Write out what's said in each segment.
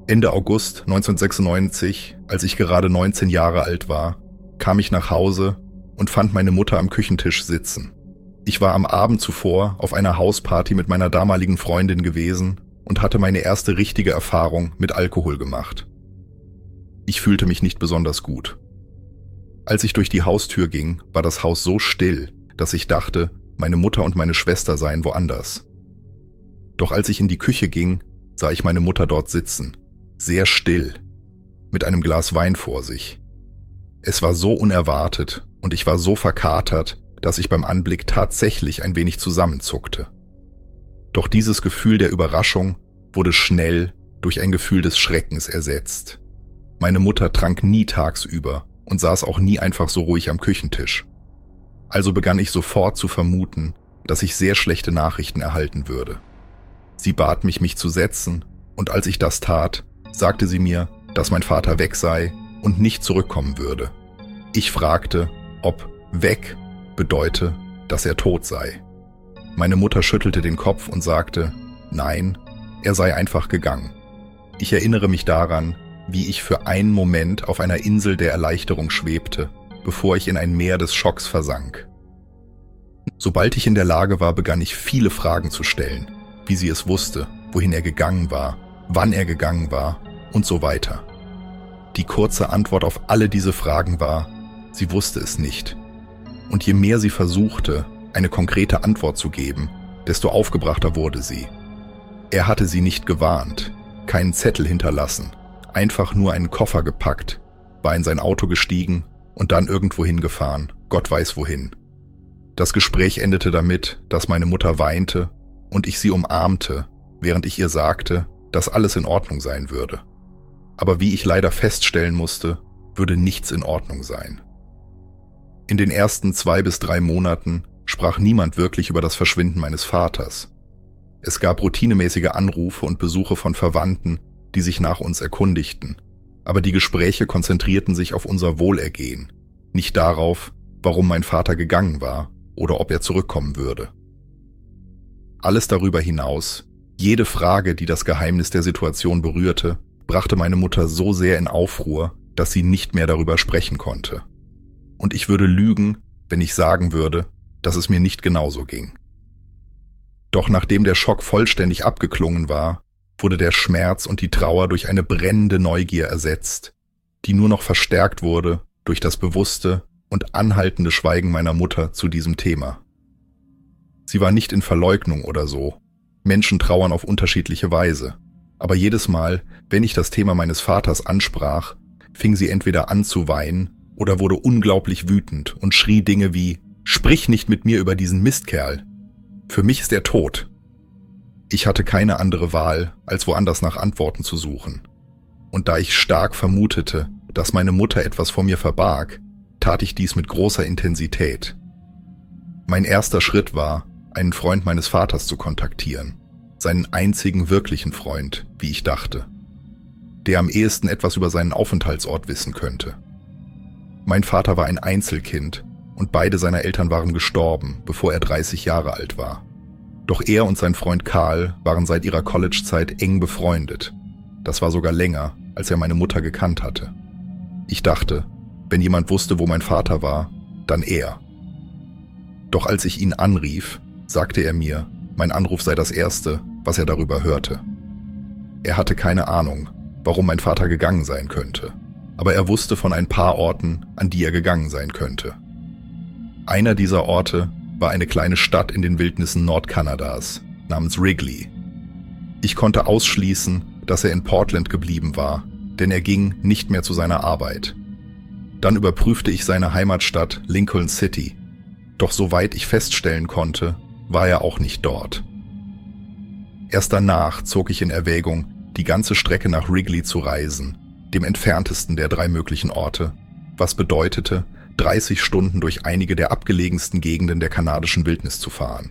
Ende August 1996, als ich gerade 19 Jahre alt war, kam ich nach Hause und fand meine Mutter am Küchentisch sitzen. Ich war am Abend zuvor auf einer Hausparty mit meiner damaligen Freundin gewesen und hatte meine erste richtige Erfahrung mit Alkohol gemacht. Ich fühlte mich nicht besonders gut. Als ich durch die Haustür ging, war das Haus so still, dass ich dachte, meine Mutter und meine Schwester seien woanders. Doch als ich in die Küche ging, sah ich meine Mutter dort sitzen, sehr still, mit einem Glas Wein vor sich. Es war so unerwartet und ich war so verkatert, dass ich beim Anblick tatsächlich ein wenig zusammenzuckte. Doch dieses Gefühl der Überraschung wurde schnell durch ein Gefühl des Schreckens ersetzt. Meine Mutter trank nie tagsüber und saß auch nie einfach so ruhig am Küchentisch. Also begann ich sofort zu vermuten, dass ich sehr schlechte Nachrichten erhalten würde. Sie bat mich, mich zu setzen, und als ich das tat, sagte sie mir, dass mein Vater weg sei und nicht zurückkommen würde. Ich fragte, ob weg bedeute, dass er tot sei. Meine Mutter schüttelte den Kopf und sagte, nein, er sei einfach gegangen. Ich erinnere mich daran, wie ich für einen Moment auf einer Insel der Erleichterung schwebte, bevor ich in ein Meer des Schocks versank. Sobald ich in der Lage war, begann ich viele Fragen zu stellen, wie sie es wusste, wohin er gegangen war, wann er gegangen war und so weiter. Die kurze Antwort auf alle diese Fragen war, sie wusste es nicht. Und je mehr sie versuchte, eine konkrete Antwort zu geben, desto aufgebrachter wurde sie. Er hatte sie nicht gewarnt, keinen Zettel hinterlassen, einfach nur einen Koffer gepackt, war in sein Auto gestiegen und dann irgendwo hingefahren, Gott weiß wohin. Das Gespräch endete damit, dass meine Mutter weinte und ich sie umarmte, während ich ihr sagte, dass alles in Ordnung sein würde. Aber wie ich leider feststellen musste, würde nichts in Ordnung sein. In den ersten 2 bis 3 Monaten sprach niemand wirklich über das Verschwinden meines Vaters. Es gab routinemäßige Anrufe und Besuche von Verwandten, die sich nach uns erkundigten, aber die Gespräche konzentrierten sich auf unser Wohlergehen, nicht darauf, warum mein Vater gegangen war oder ob er zurückkommen würde. Alles darüber hinaus, jede Frage, die das Geheimnis der Situation berührte, brachte meine Mutter so sehr in Aufruhr, dass sie nicht mehr darüber sprechen konnte. Und ich würde lügen, wenn ich sagen würde, dass es mir nicht genauso ging. Doch nachdem der Schock vollständig abgeklungen war, wurde der Schmerz und die Trauer durch eine brennende Neugier ersetzt, die nur noch verstärkt wurde durch das bewusste und anhaltende Schweigen meiner Mutter zu diesem Thema. Sie war nicht in Verleugnung oder so. Menschen trauern auf unterschiedliche Weise. Aber jedes Mal, wenn ich das Thema meines Vaters ansprach, fing sie entweder an zu weinen oder wurde unglaublich wütend und schrie Dinge wie, »Sprich nicht mit mir über diesen Mistkerl. Für mich ist er tot.« Ich hatte keine andere Wahl, als woanders nach Antworten zu suchen. Und da ich stark vermutete, dass meine Mutter etwas vor mir verbarg, tat ich dies mit großer Intensität. Mein erster Schritt war, einen Freund meines Vaters zu kontaktieren, seinen einzigen wirklichen Freund, wie ich dachte, der am ehesten etwas über seinen Aufenthaltsort wissen könnte. Mein Vater war ein Einzelkind und beide seiner Eltern waren gestorben, bevor er 30 Jahre alt war. Doch er und sein Freund Karl waren seit ihrer College-Zeit eng befreundet. Das war sogar länger, als er meine Mutter gekannt hatte. Ich dachte, wenn jemand wusste, wo mein Vater war, dann er. Doch als ich ihn anrief, sagte er mir, mein Anruf sei das Erste, was er darüber hörte. Er hatte keine Ahnung, warum mein Vater gegangen sein könnte, aber er wusste von ein paar Orten, an die er gegangen sein könnte. Einer dieser Orte war eine kleine Stadt in den Wildnissen Nordkanadas namens Wrigley. Ich konnte ausschließen, dass er in Portland geblieben war, denn er ging nicht mehr zu seiner Arbeit. Dann überprüfte ich seine Heimatstadt Lincoln City, doch soweit ich feststellen konnte, war er auch nicht dort. Erst danach zog ich in Erwägung, die ganze Strecke nach Wrigley zu reisen, dem entferntesten der 3 möglichen Orte, was bedeutete, 30 Stunden durch einige der abgelegensten Gegenden der kanadischen Wildnis zu fahren.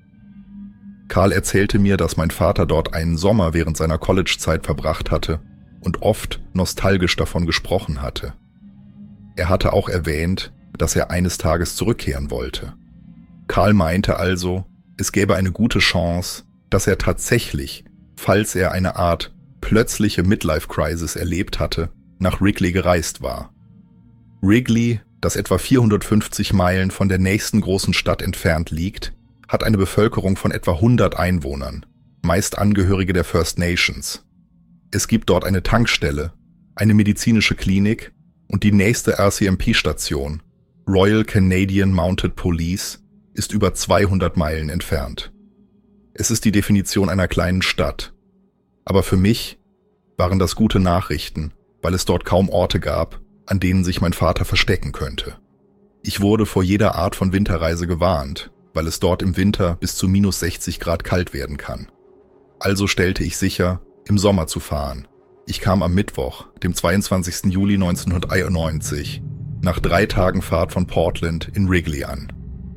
Karl erzählte mir, dass mein Vater dort einen Sommer während seiner College-Zeit verbracht hatte und oft nostalgisch davon gesprochen hatte. Er hatte auch erwähnt, dass er eines Tages zurückkehren wollte. Karl meinte also, es gäbe eine gute Chance, dass er tatsächlich, falls er eine Art plötzliche Midlife-Crisis erlebt hatte, nach Wrigley gereist war. Wrigley, das etwa 450 Meilen von der nächsten großen Stadt entfernt liegt, hat eine Bevölkerung von etwa 100 Einwohnern, meist Angehörige der First Nations. Es gibt dort eine Tankstelle, eine medizinische Klinik und die nächste RCMP-Station, Royal Canadian Mounted Police, ist über 200 Meilen entfernt. Es ist die Definition einer kleinen Stadt. Aber für mich waren das gute Nachrichten, weil es dort kaum Orte gab, an denen sich mein Vater verstecken könnte. Ich wurde vor jeder Art von Winterreise gewarnt, weil es dort im Winter bis zu minus 60 Grad kalt werden kann. Also stellte ich sicher, im Sommer zu fahren. Ich kam am Mittwoch, dem 22. Juli 1991, nach 3 Tagen Fahrt von Portland in Wrigley an.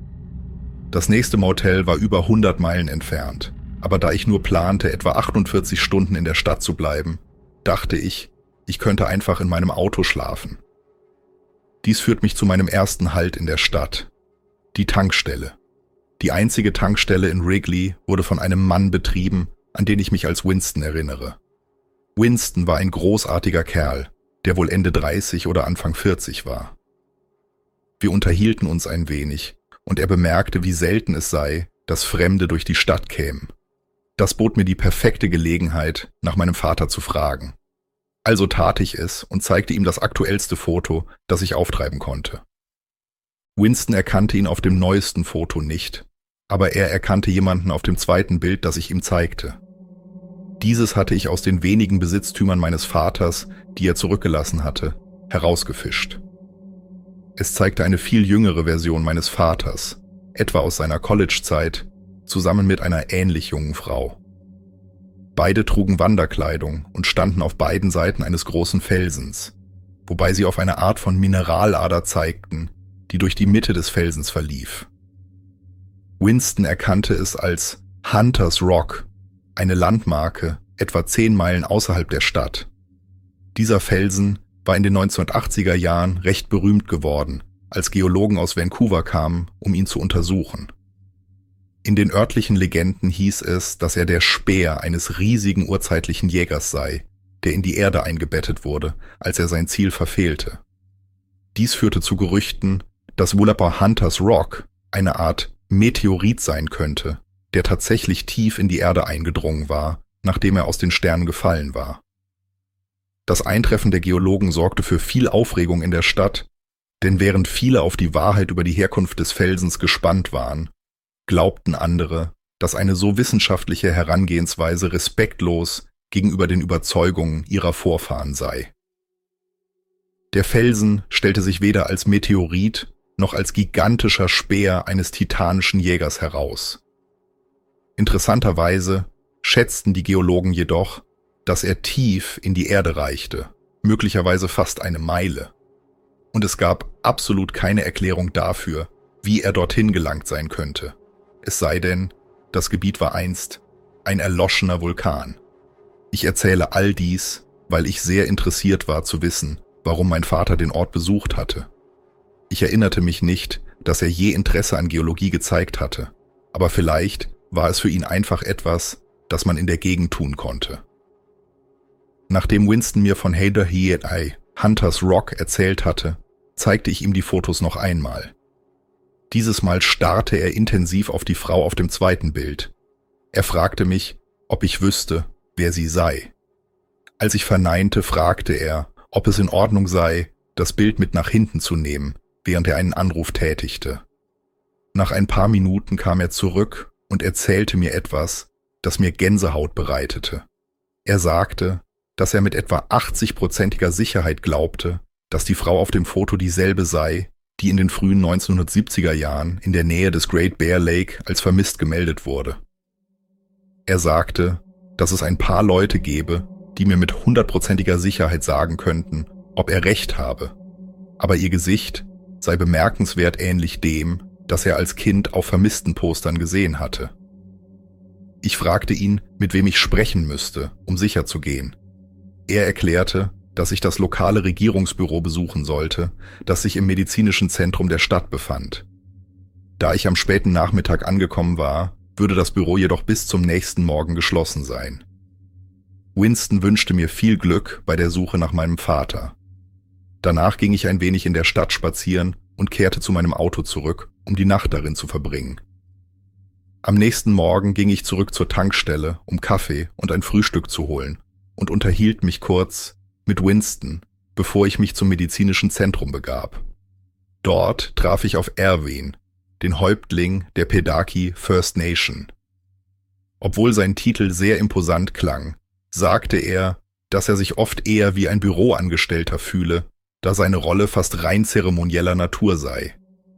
Das nächste Motel war über 100 Meilen entfernt, aber da ich nur plante, etwa 48 Stunden in der Stadt zu bleiben, dachte ich, ich könnte einfach in meinem Auto schlafen. Dies führt mich zu meinem ersten Halt in der Stadt, die Tankstelle. Die einzige Tankstelle in Wrigley wurde von einem Mann betrieben, an den ich mich als Winston erinnere. Winston war ein großartiger Kerl, der wohl Ende 30 oder Anfang 40 war. Wir unterhielten uns ein wenig, und er bemerkte, wie selten es sei, dass Fremde durch die Stadt kämen. Das bot mir die perfekte Gelegenheit, nach meinem Vater zu fragen. Also tat ich es und zeigte ihm das aktuellste Foto, das ich auftreiben konnte. Winston erkannte ihn auf dem neuesten Foto nicht, aber er erkannte jemanden auf dem zweiten Bild, das ich ihm zeigte. Dieses hatte ich aus den wenigen Besitztümern meines Vaters, die er zurückgelassen hatte, herausgefischt. Es zeigte eine viel jüngere Version meines Vaters, etwa aus seiner College-Zeit, zusammen mit einer ähnlich jungen Frau. Beide trugen Wanderkleidung und standen auf beiden Seiten eines großen Felsens, wobei sie auf eine Art von Mineralader zeigten, die durch die Mitte des Felsens verlief. Winston erkannte es als Hunter's Rock, eine Landmarke, etwa 10 Meilen außerhalb der Stadt. Dieser Felsen war in den 1980er Jahren recht berühmt geworden, als Geologen aus Vancouver kamen, um ihn zu untersuchen. In den örtlichen Legenden hieß es, dass er der Speer eines riesigen urzeitlichen Jägers sei, der in die Erde eingebettet wurde, als er sein Ziel verfehlte. Dies führte zu Gerüchten, dass wohl aber Hunter's Rock eine Art Meteorit sein könnte, der tatsächlich tief in die Erde eingedrungen war, nachdem er aus den Sternen gefallen war. Das Eintreffen der Geologen sorgte für viel Aufregung in der Stadt, denn während viele auf die Wahrheit über die Herkunft des Felsens gespannt waren, glaubten andere, dass eine so wissenschaftliche Herangehensweise respektlos gegenüber den Überzeugungen ihrer Vorfahren sei. Der Felsen stellte sich weder als Meteorit noch als gigantischer Speer eines titanischen Jägers heraus. Interessanterweise schätzten die Geologen jedoch, dass er tief in die Erde reichte, möglicherweise fast eine Meile. Und es gab absolut keine Erklärung dafür, wie er dorthin gelangt sein könnte. Es sei denn, das Gebiet war einst ein erloschener Vulkan. Ich erzähle all dies, weil ich sehr interessiert war zu wissen, warum mein Vater den Ort besucht hatte. Ich erinnerte mich nicht, dass er je Interesse an Geologie gezeigt hatte, aber vielleicht war es für ihn einfach etwas, das man in der Gegend tun konnte. Nachdem Winston mir von Hader Hiei, Hunter's Rock, erzählt hatte, zeigte ich ihm die Fotos noch einmal. Dieses Mal starrte er intensiv auf die Frau auf dem zweiten Bild. Er fragte mich, ob ich wüsste, wer sie sei. Als ich verneinte, fragte er, ob es in Ordnung sei, das Bild mit nach hinten zu nehmen, während er einen Anruf tätigte. Nach ein paar Minuten kam er zurück und erzählte mir etwas, das mir Gänsehaut bereitete. Er sagte, dass er mit etwa 80%iger Sicherheit glaubte, dass die Frau auf dem Foto dieselbe sei, die in den frühen 1970er Jahren in der Nähe des Great Bear Lake als vermisst gemeldet wurde. Er sagte, dass es ein paar Leute gäbe, die mir mit 100%iger Sicherheit sagen könnten, ob er recht habe, aber ihr Gesicht sei bemerkenswert ähnlich dem, das er als Kind auf Vermisstenpostern gesehen hatte. Ich fragte ihn, mit wem ich sprechen müsste, um sicher zu gehen. Er erklärte, dass ich das lokale Regierungsbüro besuchen sollte, das sich im medizinischen Zentrum der Stadt befand. Da ich am späten Nachmittag angekommen war, würde das Büro jedoch bis zum nächsten Morgen geschlossen sein. Winston wünschte mir viel Glück bei der Suche nach meinem Vater. Danach ging ich ein wenig in der Stadt spazieren und kehrte zu meinem Auto zurück, um die Nacht darin zu verbringen. Am nächsten Morgen ging ich zurück zur Tankstelle, um Kaffee und ein Frühstück zu holen und unterhielt mich kurz mit Winston, bevor ich mich zum medizinischen Zentrum begab. Dort traf ich auf Erwin, den Häuptling der Pedaki First Nation. Obwohl sein Titel sehr imposant klang, sagte er, dass er sich oft eher wie ein Büroangestellter fühle, da seine Rolle fast rein zeremonieller Natur sei.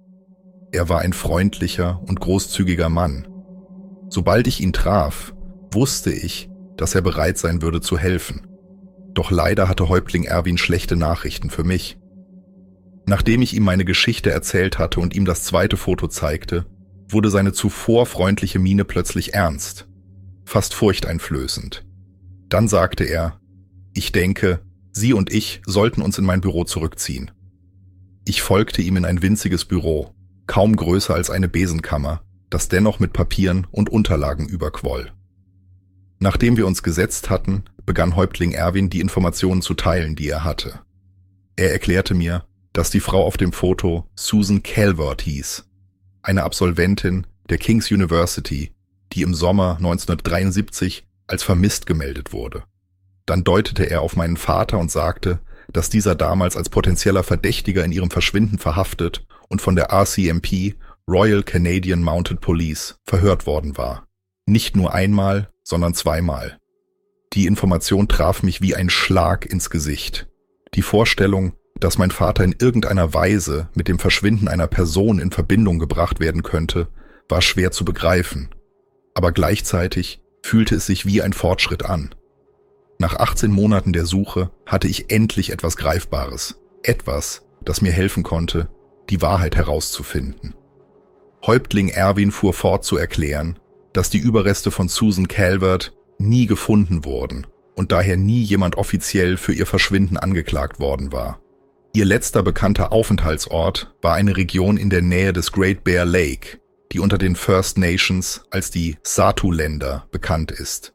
Er war ein freundlicher und großzügiger Mann. Sobald ich ihn traf, wusste ich, dass er bereit sein würde zu helfen. Doch leider hatte Häuptling Erwin schlechte Nachrichten für mich. Nachdem ich ihm meine Geschichte erzählt hatte und ihm das zweite Foto zeigte, wurde seine zuvor freundliche Miene plötzlich ernst, fast furchteinflößend. Dann sagte er, ich denke, Sie und ich sollten uns in mein Büro zurückziehen. Ich folgte ihm in ein winziges Büro, kaum größer als eine Besenkammer, das dennoch mit Papieren und Unterlagen überquoll. Nachdem wir uns gesetzt hatten, begann Häuptling Erwin die Informationen zu teilen, die er hatte. Er erklärte mir, dass die Frau auf dem Foto Susan Calvert hieß, eine Absolventin der King's University, die im Sommer 1973 als vermisst gemeldet wurde. Dann deutete er auf meinen Vater und sagte, dass dieser damals als potenzieller Verdächtiger in ihrem Verschwinden verhaftet und von der RCMP, Royal Canadian Mounted Police, verhört worden war. Nicht nur einmal, sondern zweimal. Die Information traf mich wie ein Schlag ins Gesicht. Die Vorstellung, dass mein Vater in irgendeiner Weise mit dem Verschwinden einer Person in Verbindung gebracht werden könnte, war schwer zu begreifen. Aber gleichzeitig fühlte es sich wie ein Fortschritt an. Nach 18 Monaten der Suche hatte ich endlich etwas Greifbares, etwas, das mir helfen konnte, die Wahrheit herauszufinden. Häuptling Erwin fuhr fort zu erklären, dass die Überreste von Susan Calvert nie gefunden wurden und daher nie jemand offiziell für ihr Verschwinden angeklagt worden war. Ihr letzter bekannter Aufenthaltsort war eine Region in der Nähe des Great Bear Lake, die unter den First Nations als die Sato-Länder bekannt ist.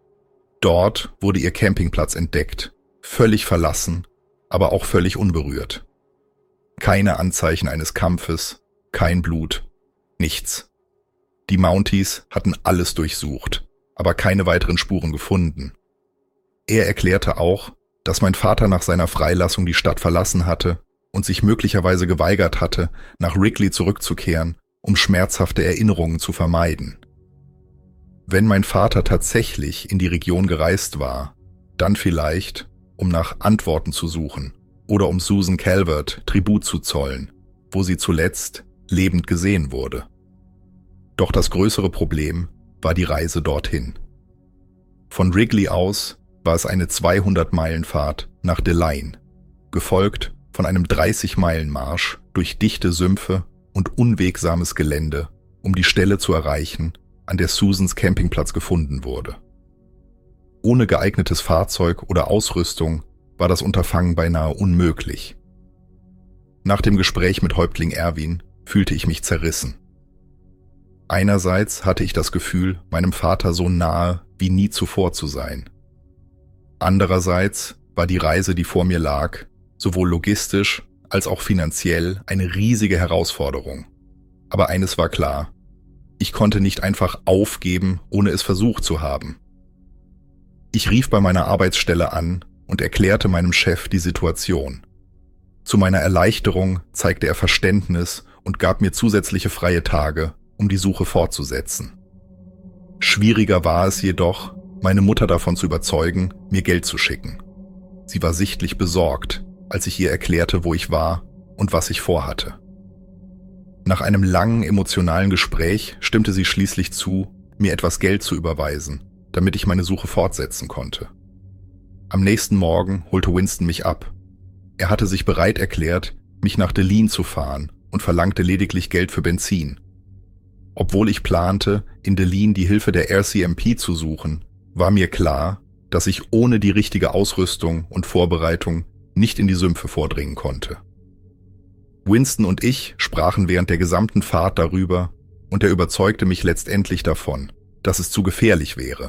Dort wurde ihr Campingplatz entdeckt, völlig verlassen, aber auch völlig unberührt. Keine Anzeichen eines Kampfes, kein Blut, nichts. Die Mounties hatten alles durchsucht, aber keine weiteren Spuren gefunden. Er erklärte auch, dass mein Vater nach seiner Freilassung die Stadt verlassen hatte und sich möglicherweise geweigert hatte, nach Wrigley zurückzukehren, um schmerzhafte Erinnerungen zu vermeiden. Wenn mein Vater tatsächlich in die Region gereist war, dann vielleicht, um nach Antworten zu suchen oder um Susan Calvert Tribut zu zollen, wo sie zuletzt lebend gesehen wurde. Doch das größere Problem war die Reise dorthin. Von Wrigley aus war es eine 200-Meilen-Fahrt nach Deline, gefolgt von einem 30-Meilen-Marsch durch dichte Sümpfe und unwegsames Gelände, um die Stelle zu erreichen, an der Susans Campingplatz gefunden wurde. Ohne geeignetes Fahrzeug oder Ausrüstung war das Unterfangen beinahe unmöglich. Nach dem Gespräch mit Häuptling Erwin fühlte ich mich zerrissen. Einerseits hatte ich das Gefühl, meinem Vater so nahe wie nie zuvor zu sein. Andererseits war die Reise, die vor mir lag, sowohl logistisch als auch finanziell eine riesige Herausforderung. Aber eines war klar: Ich konnte nicht einfach aufgeben, ohne es versucht zu haben. Ich rief bei meiner Arbeitsstelle an und erklärte meinem Chef die Situation. Zu meiner Erleichterung zeigte er Verständnis und gab mir zusätzliche freie Tage, um die Suche fortzusetzen. Schwieriger war es jedoch, meine Mutter davon zu überzeugen, mir Geld zu schicken. Sie war sichtlich besorgt, als ich ihr erklärte, wo ich war und was ich vorhatte. Nach einem langen emotionalen Gespräch stimmte sie schließlich zu, mir etwas Geld zu überweisen, damit ich meine Suche fortsetzen konnte. Am nächsten Morgen holte Winston mich ab. Er hatte sich bereit erklärt, mich nach Deline zu fahren und verlangte lediglich Geld für Benzin. Obwohl ich plante, in Deline die Hilfe der RCMP zu suchen, war mir klar, dass ich ohne die richtige Ausrüstung und Vorbereitung nicht in die Sümpfe vordringen konnte. Winston und ich sprachen während der gesamten Fahrt darüber und er überzeugte mich letztendlich davon, dass es zu gefährlich wäre,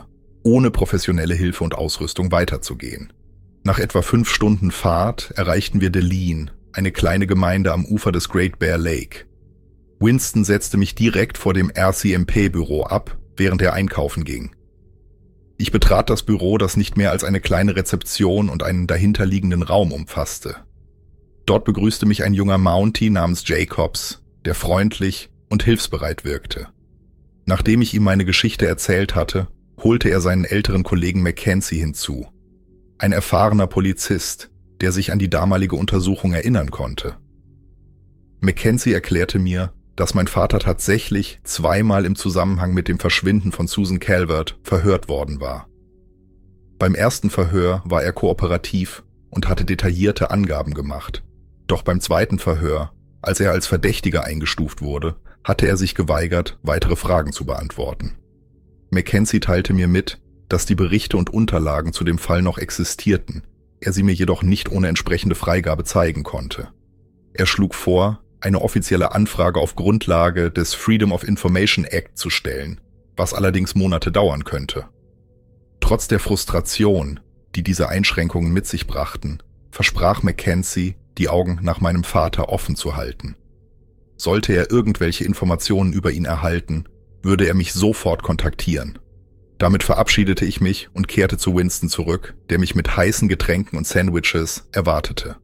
ohne professionelle Hilfe und Ausrüstung weiterzugehen. Nach etwa 5 Stunden Fahrt erreichten wir Deline, eine kleine Gemeinde am Ufer des Great Bear Lake. Winston setzte mich direkt vor dem RCMP-Büro ab, während er einkaufen ging. Ich betrat das Büro, das nicht mehr als eine kleine Rezeption und einen dahinterliegenden Raum umfasste. Dort begrüßte mich ein junger Mountie namens Jacobs, der freundlich und hilfsbereit wirkte. Nachdem ich ihm meine Geschichte erzählt hatte, holte er seinen älteren Kollegen Mackenzie hinzu. Ein erfahrener Polizist, der sich an die damalige Untersuchung erinnern konnte. Mackenzie erklärte mir, dass mein Vater tatsächlich 2-mal im Zusammenhang mit dem Verschwinden von Susan Calvert verhört worden war. Beim ersten Verhör war er kooperativ und hatte detaillierte Angaben gemacht. Doch beim zweiten Verhör, als er als Verdächtiger eingestuft wurde, hatte er sich geweigert, weitere Fragen zu beantworten. Mackenzie teilte mir mit, dass die Berichte und Unterlagen zu dem Fall noch existierten, er sie mir jedoch nicht ohne entsprechende Freigabe zeigen konnte. Er schlug vor, eine offizielle Anfrage auf Grundlage des Freedom of Information Act zu stellen, was allerdings Monate dauern könnte. Trotz der Frustration, die diese Einschränkungen mit sich brachten, versprach Mackenzie, die Augen nach meinem Vater offen zu halten. Sollte er irgendwelche Informationen über ihn erhalten, würde er mich sofort kontaktieren. Damit verabschiedete ich mich und kehrte zu Winston zurück, der mich mit heißen Getränken und Sandwiches erwartete.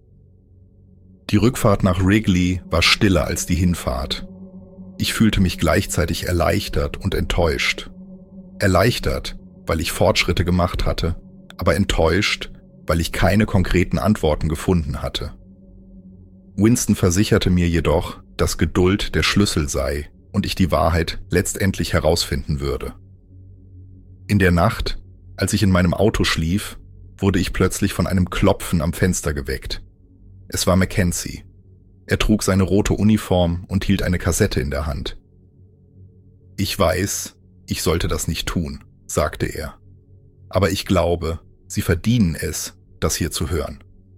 Die Rückfahrt nach Wrigley war stiller als die Hinfahrt. Ich fühlte mich gleichzeitig erleichtert und enttäuscht. Erleichtert, weil ich Fortschritte gemacht hatte, aber enttäuscht, weil ich keine konkreten Antworten gefunden hatte. Winston versicherte mir jedoch, dass Geduld der Schlüssel sei und ich die Wahrheit letztendlich herausfinden würde. In der Nacht, als ich in meinem Auto schlief, wurde ich plötzlich von einem Klopfen am Fenster geweckt. Es war Mackenzie. Er trug seine rote Uniform und hielt eine Kassette in der Hand. »Ich weiß, ich sollte das nicht tun«, sagte er. »Aber ich glaube, Sie verdienen es, das hier zu hören.«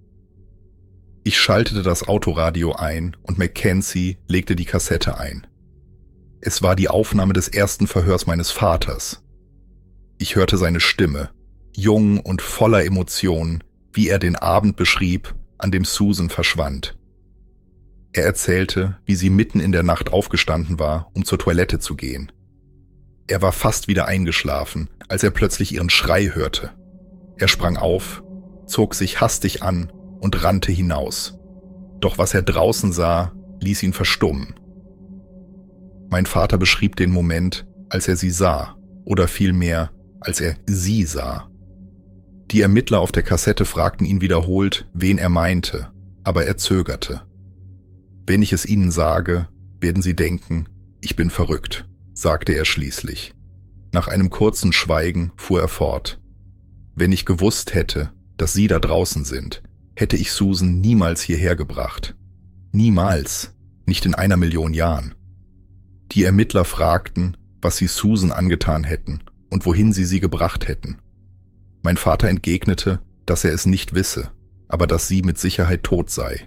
Ich schaltete das Autoradio ein und Mackenzie legte die Kassette ein. Es war die Aufnahme des ersten Verhörs meines Vaters. Ich hörte seine Stimme, jung und voller Emotionen, wie er den Abend beschrieb, an dem Susan verschwand. Er erzählte, wie sie mitten in der Nacht aufgestanden war, um zur Toilette zu gehen. Er war fast wieder eingeschlafen, als er plötzlich ihren Schrei hörte. Er sprang auf, zog sich hastig an und rannte hinaus. Doch was er draußen sah, ließ ihn verstummen. Mein Vater beschrieb den Moment, als er sie sah, oder vielmehr, als er sie sah. Die Ermittler auf der Kassette fragten ihn wiederholt, wen er meinte, aber er zögerte. »Wenn ich es Ihnen sage, werden Sie denken, ich bin verrückt«, sagte er schließlich. Nach einem kurzen Schweigen fuhr er fort. »Wenn ich gewusst hätte, dass Sie da draußen sind, hätte ich Susan niemals hierher gebracht. Niemals, nicht in 1 Million Jahren.« Die Ermittler fragten, was sie Susan angetan hätten und wohin sie gebracht hätten. Mein Vater entgegnete, dass er es nicht wisse, aber dass sie mit Sicherheit tot sei.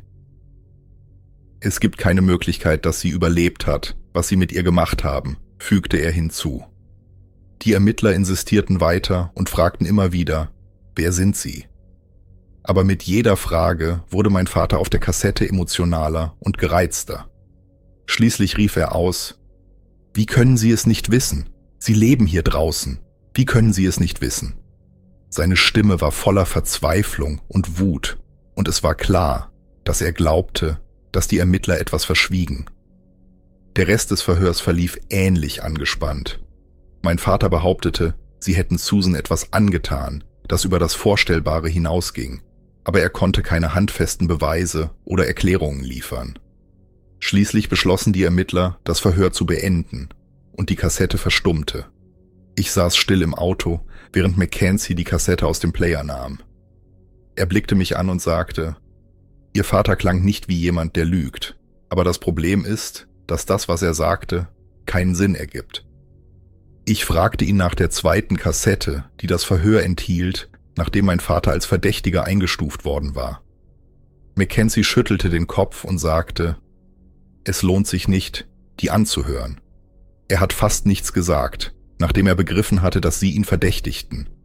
»Es gibt keine Möglichkeit, dass sie überlebt hat, was sie mit ihr gemacht haben«, fügte er hinzu. Die Ermittler insistierten weiter und fragten immer wieder, »Wer sind Sie?« Aber mit jeder Frage wurde mein Vater auf der Kassette emotionaler und gereizter. Schließlich rief er aus, »Wie können Sie es nicht wissen? Sie leben hier draußen. Wie können Sie es nicht wissen?« Seine Stimme war voller Verzweiflung und Wut, und es war klar, dass er glaubte, dass die Ermittler etwas verschwiegen. Der Rest des Verhörs verlief ähnlich angespannt. Mein Vater behauptete, sie hätten Susan etwas angetan, das über das Vorstellbare hinausging, aber er konnte keine handfesten Beweise oder Erklärungen liefern. Schließlich beschlossen die Ermittler, das Verhör zu beenden, und die Kassette verstummte. Ich saß still im Auto, während Mackenzie die Kassette aus dem Player nahm. Er blickte mich an und sagte, »Ihr Vater klang nicht wie jemand, der lügt, aber das Problem ist, dass das, was er sagte, keinen Sinn ergibt.« Ich fragte ihn nach der zweiten Kassette, die das Verhör enthielt, nachdem mein Vater als Verdächtiger eingestuft worden war. Mackenzie schüttelte den Kopf und sagte, »Es lohnt sich nicht, die anzuhören. Er hat fast nichts gesagt, nachdem er begriffen hatte, dass sie ihn verdächtigten.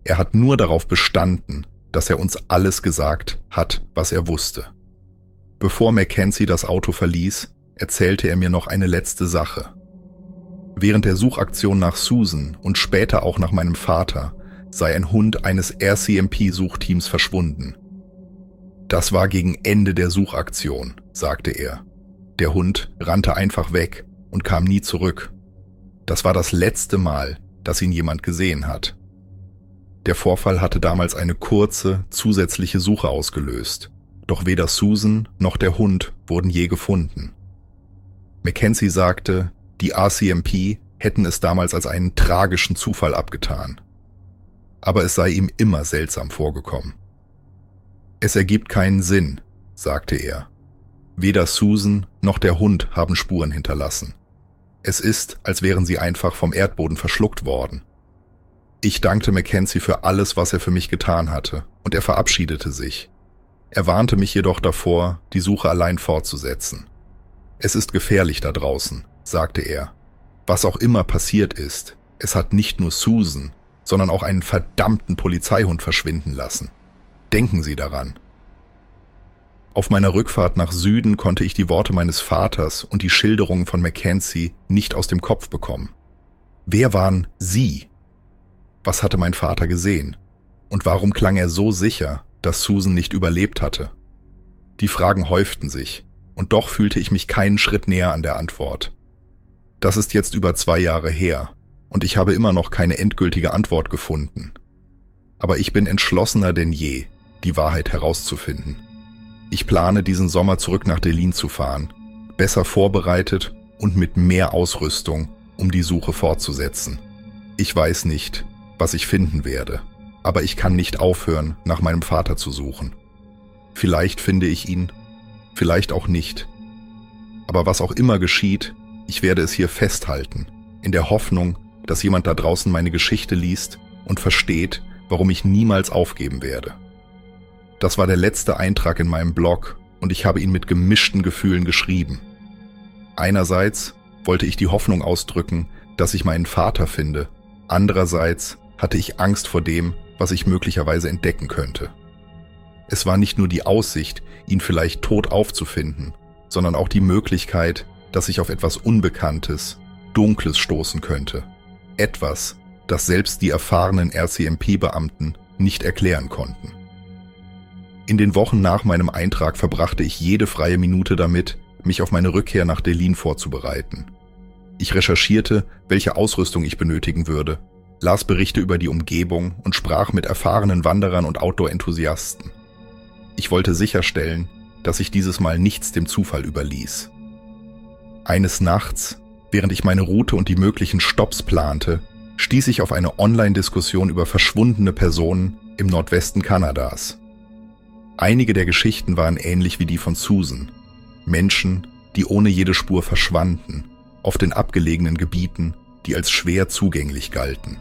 Er hat nur darauf bestanden, dass er uns alles gesagt hat, was er wusste. Bevor Mackenzie das Auto verließ, erzählte er mir noch eine letzte Sache. Während der Suchaktion nach Susan und später auch nach meinem Vater sei ein Hund eines RCMP-Suchteams verschwunden. Das war gegen Ende der Suchaktion, sagte er. Der Hund rannte einfach weg und kam nie zurück. Das war das letzte Mal, dass ihn jemand gesehen hat. Der Vorfall hatte damals eine kurze, zusätzliche Suche ausgelöst, doch weder Susan noch der Hund wurden je gefunden. Mackenzie sagte, die RCMP hätten es damals als einen tragischen Zufall abgetan. Aber es sei ihm immer seltsam vorgekommen. Es ergibt keinen Sinn, sagte er. Weder Susan noch der Hund haben Spuren hinterlassen. Es ist, als wären sie einfach vom Erdboden verschluckt worden. Ich dankte Mackenzie für alles, was er für mich getan hatte, und er verabschiedete sich. Er warnte mich jedoch davor, die Suche allein fortzusetzen. Es ist gefährlich da draußen, sagte er. Was auch immer passiert ist, es hat nicht nur Susan, sondern auch einen verdammten Polizeihund verschwinden lassen. Denken Sie daran. Auf meiner Rückfahrt nach Süden konnte ich die Worte meines Vaters und die Schilderungen von Mackenzie nicht aus dem Kopf bekommen. Wer waren Sie? Was hatte mein Vater gesehen? Und warum klang er so sicher, dass Susan nicht überlebt hatte? Die Fragen häuften sich, und doch fühlte ich mich keinen Schritt näher an der Antwort. Das ist jetzt über 2 Jahre her, und ich habe immer noch keine endgültige Antwort gefunden. Aber ich bin entschlossener denn je, die Wahrheit herauszufinden. Ich plane, diesen Sommer zurück nach Deline zu fahren, besser vorbereitet und mit mehr Ausrüstung, um die Suche fortzusetzen. Ich weiß nicht, was ich finden werde, aber ich kann nicht aufhören, nach meinem Vater zu suchen. Vielleicht finde ich ihn, vielleicht auch nicht. Aber was auch immer geschieht, ich werde es hier festhalten, in der Hoffnung, dass jemand da draußen meine Geschichte liest und versteht, warum ich niemals aufgeben werde. Das war der letzte Eintrag in meinem Blog und ich habe ihn mit gemischten Gefühlen geschrieben. Einerseits wollte ich die Hoffnung ausdrücken, dass ich meinen Vater finde. Andererseits hatte ich Angst vor dem, was ich möglicherweise entdecken könnte. Es war nicht nur die Aussicht, ihn vielleicht tot aufzufinden, sondern auch die Möglichkeit, dass ich auf etwas Unbekanntes, Dunkles stoßen könnte. Etwas, das selbst die erfahrenen RCMP-Beamten nicht erklären konnten. In den Wochen nach meinem Eintrag verbrachte ich jede freie Minute damit, mich auf meine Rückkehr nach Deline vorzubereiten. Ich recherchierte, welche Ausrüstung ich benötigen würde, las Berichte über die Umgebung und sprach mit erfahrenen Wanderern und Outdoor-Enthusiasten. Ich wollte sicherstellen, dass ich dieses Mal nichts dem Zufall überließ. Eines Nachts, während ich meine Route und die möglichen Stopps plante, stieß ich auf eine Online-Diskussion über verschwundene Personen im Nordwesten Kanadas. Einige der Geschichten waren ähnlich wie die von Susan. Menschen, die ohne jede Spur verschwanden, oft in abgelegenen Gebieten, die als schwer zugänglich galten.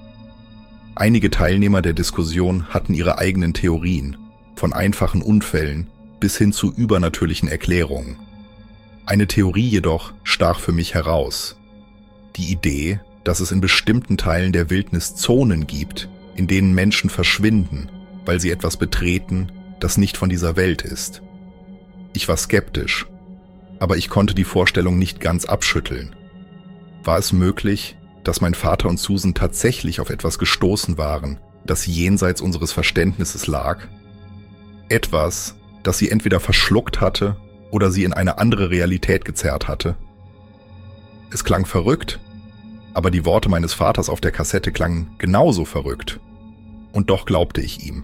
Einige Teilnehmer der Diskussion hatten ihre eigenen Theorien, von einfachen Unfällen bis hin zu übernatürlichen Erklärungen. Eine Theorie jedoch stach für mich heraus. Die Idee, dass es in bestimmten Teilen der Wildnis Zonen gibt, in denen Menschen verschwinden, weil sie etwas betreten, das nicht von dieser Welt ist. Ich war skeptisch, aber ich konnte die Vorstellung nicht ganz abschütteln. War es möglich, dass mein Vater und Susan tatsächlich auf etwas gestoßen waren, das jenseits unseres Verständnisses lag? Etwas, das sie entweder verschluckt hatte oder sie in eine andere Realität gezerrt hatte? Es klang verrückt, aber die Worte meines Vaters auf der Kassette klangen genauso verrückt. Und doch glaubte ich ihm.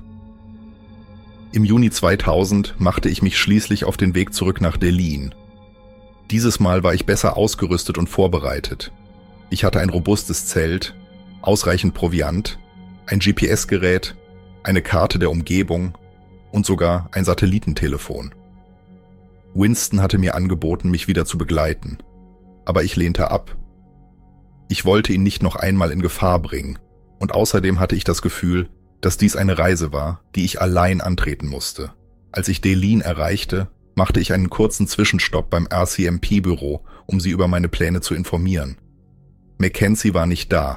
Im Juni 2000 machte ich mich schließlich auf den Weg zurück nach Deline. Dieses Mal war ich besser ausgerüstet und vorbereitet. Ich hatte ein robustes Zelt, ausreichend Proviant, ein GPS-Gerät, eine Karte der Umgebung und sogar ein Satellitentelefon. Winston hatte mir angeboten, mich wieder zu begleiten, aber ich lehnte ab. Ich wollte ihn nicht noch einmal in Gefahr bringen und außerdem hatte ich das Gefühl, dass dies eine Reise war, die ich allein antreten musste. Als ich Deline erreichte, machte ich einen kurzen Zwischenstopp beim RCMP-Büro, um sie über meine Pläne zu informieren. Mackenzie war nicht da,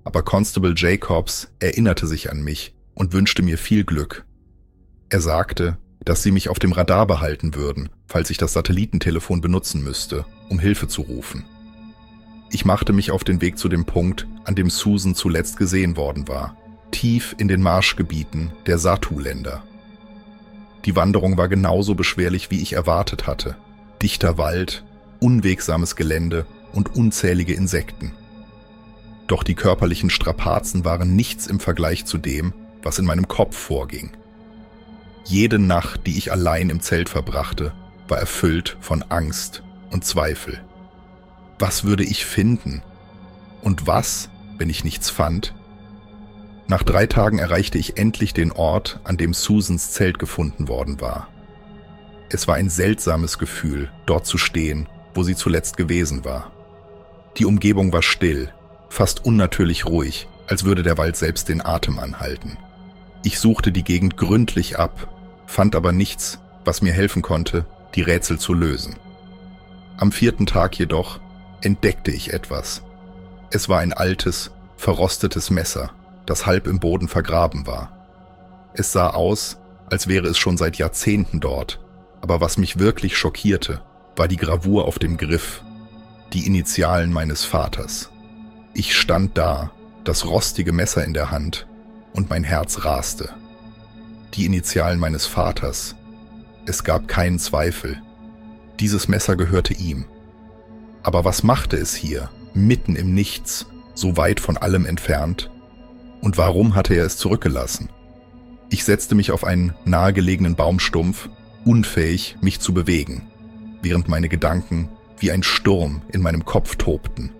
aber Constable Jacobs erinnerte sich an mich und wünschte mir viel Glück. Er sagte, dass sie mich auf dem Radar behalten würden, falls ich das Satellitentelefon benutzen müsste, um Hilfe zu rufen. Ich machte mich auf den Weg zu dem Punkt, an dem Susan zuletzt gesehen worden war, tief in den Marschgebieten der Satu-Länder. Die Wanderung war genauso beschwerlich, wie ich erwartet hatte. Dichter Wald, unwegsames Gelände und unzählige Insekten. Doch die körperlichen Strapazen waren nichts im Vergleich zu dem, was in meinem Kopf vorging. Jede Nacht, die ich allein im Zelt verbrachte, war erfüllt von Angst und Zweifel. Was würde ich finden? Und was, wenn ich nichts fand? Nach 3 Tagen erreichte ich endlich den Ort, an dem Susans Zelt gefunden worden war. Es war ein seltsames Gefühl, dort zu stehen, wo sie zuletzt gewesen war. Die Umgebung war still, fast unnatürlich ruhig, als würde der Wald selbst den Atem anhalten. Ich suchte die Gegend gründlich ab, fand aber nichts, was mir helfen konnte, die Rätsel zu lösen. Am 4. Tag jedoch entdeckte ich etwas. Es war ein altes, verrostetes Messer, das halb im Boden vergraben war. Es sah aus, als wäre es schon seit Jahrzehnten dort, aber was mich wirklich schockierte, war die Gravur auf dem Griff, die Initialen meines Vaters. Ich stand da, das rostige Messer in der Hand, und mein Herz raste. Die Initialen meines Vaters. Es gab keinen Zweifel. Dieses Messer gehörte ihm. Aber was machte es hier, mitten im Nichts, so weit von allem entfernt? Und warum hatte er es zurückgelassen? Ich setzte mich auf einen nahegelegenen Baumstumpf, unfähig, mich zu bewegen, während meine Gedanken wie ein Sturm in meinem Kopf tobten.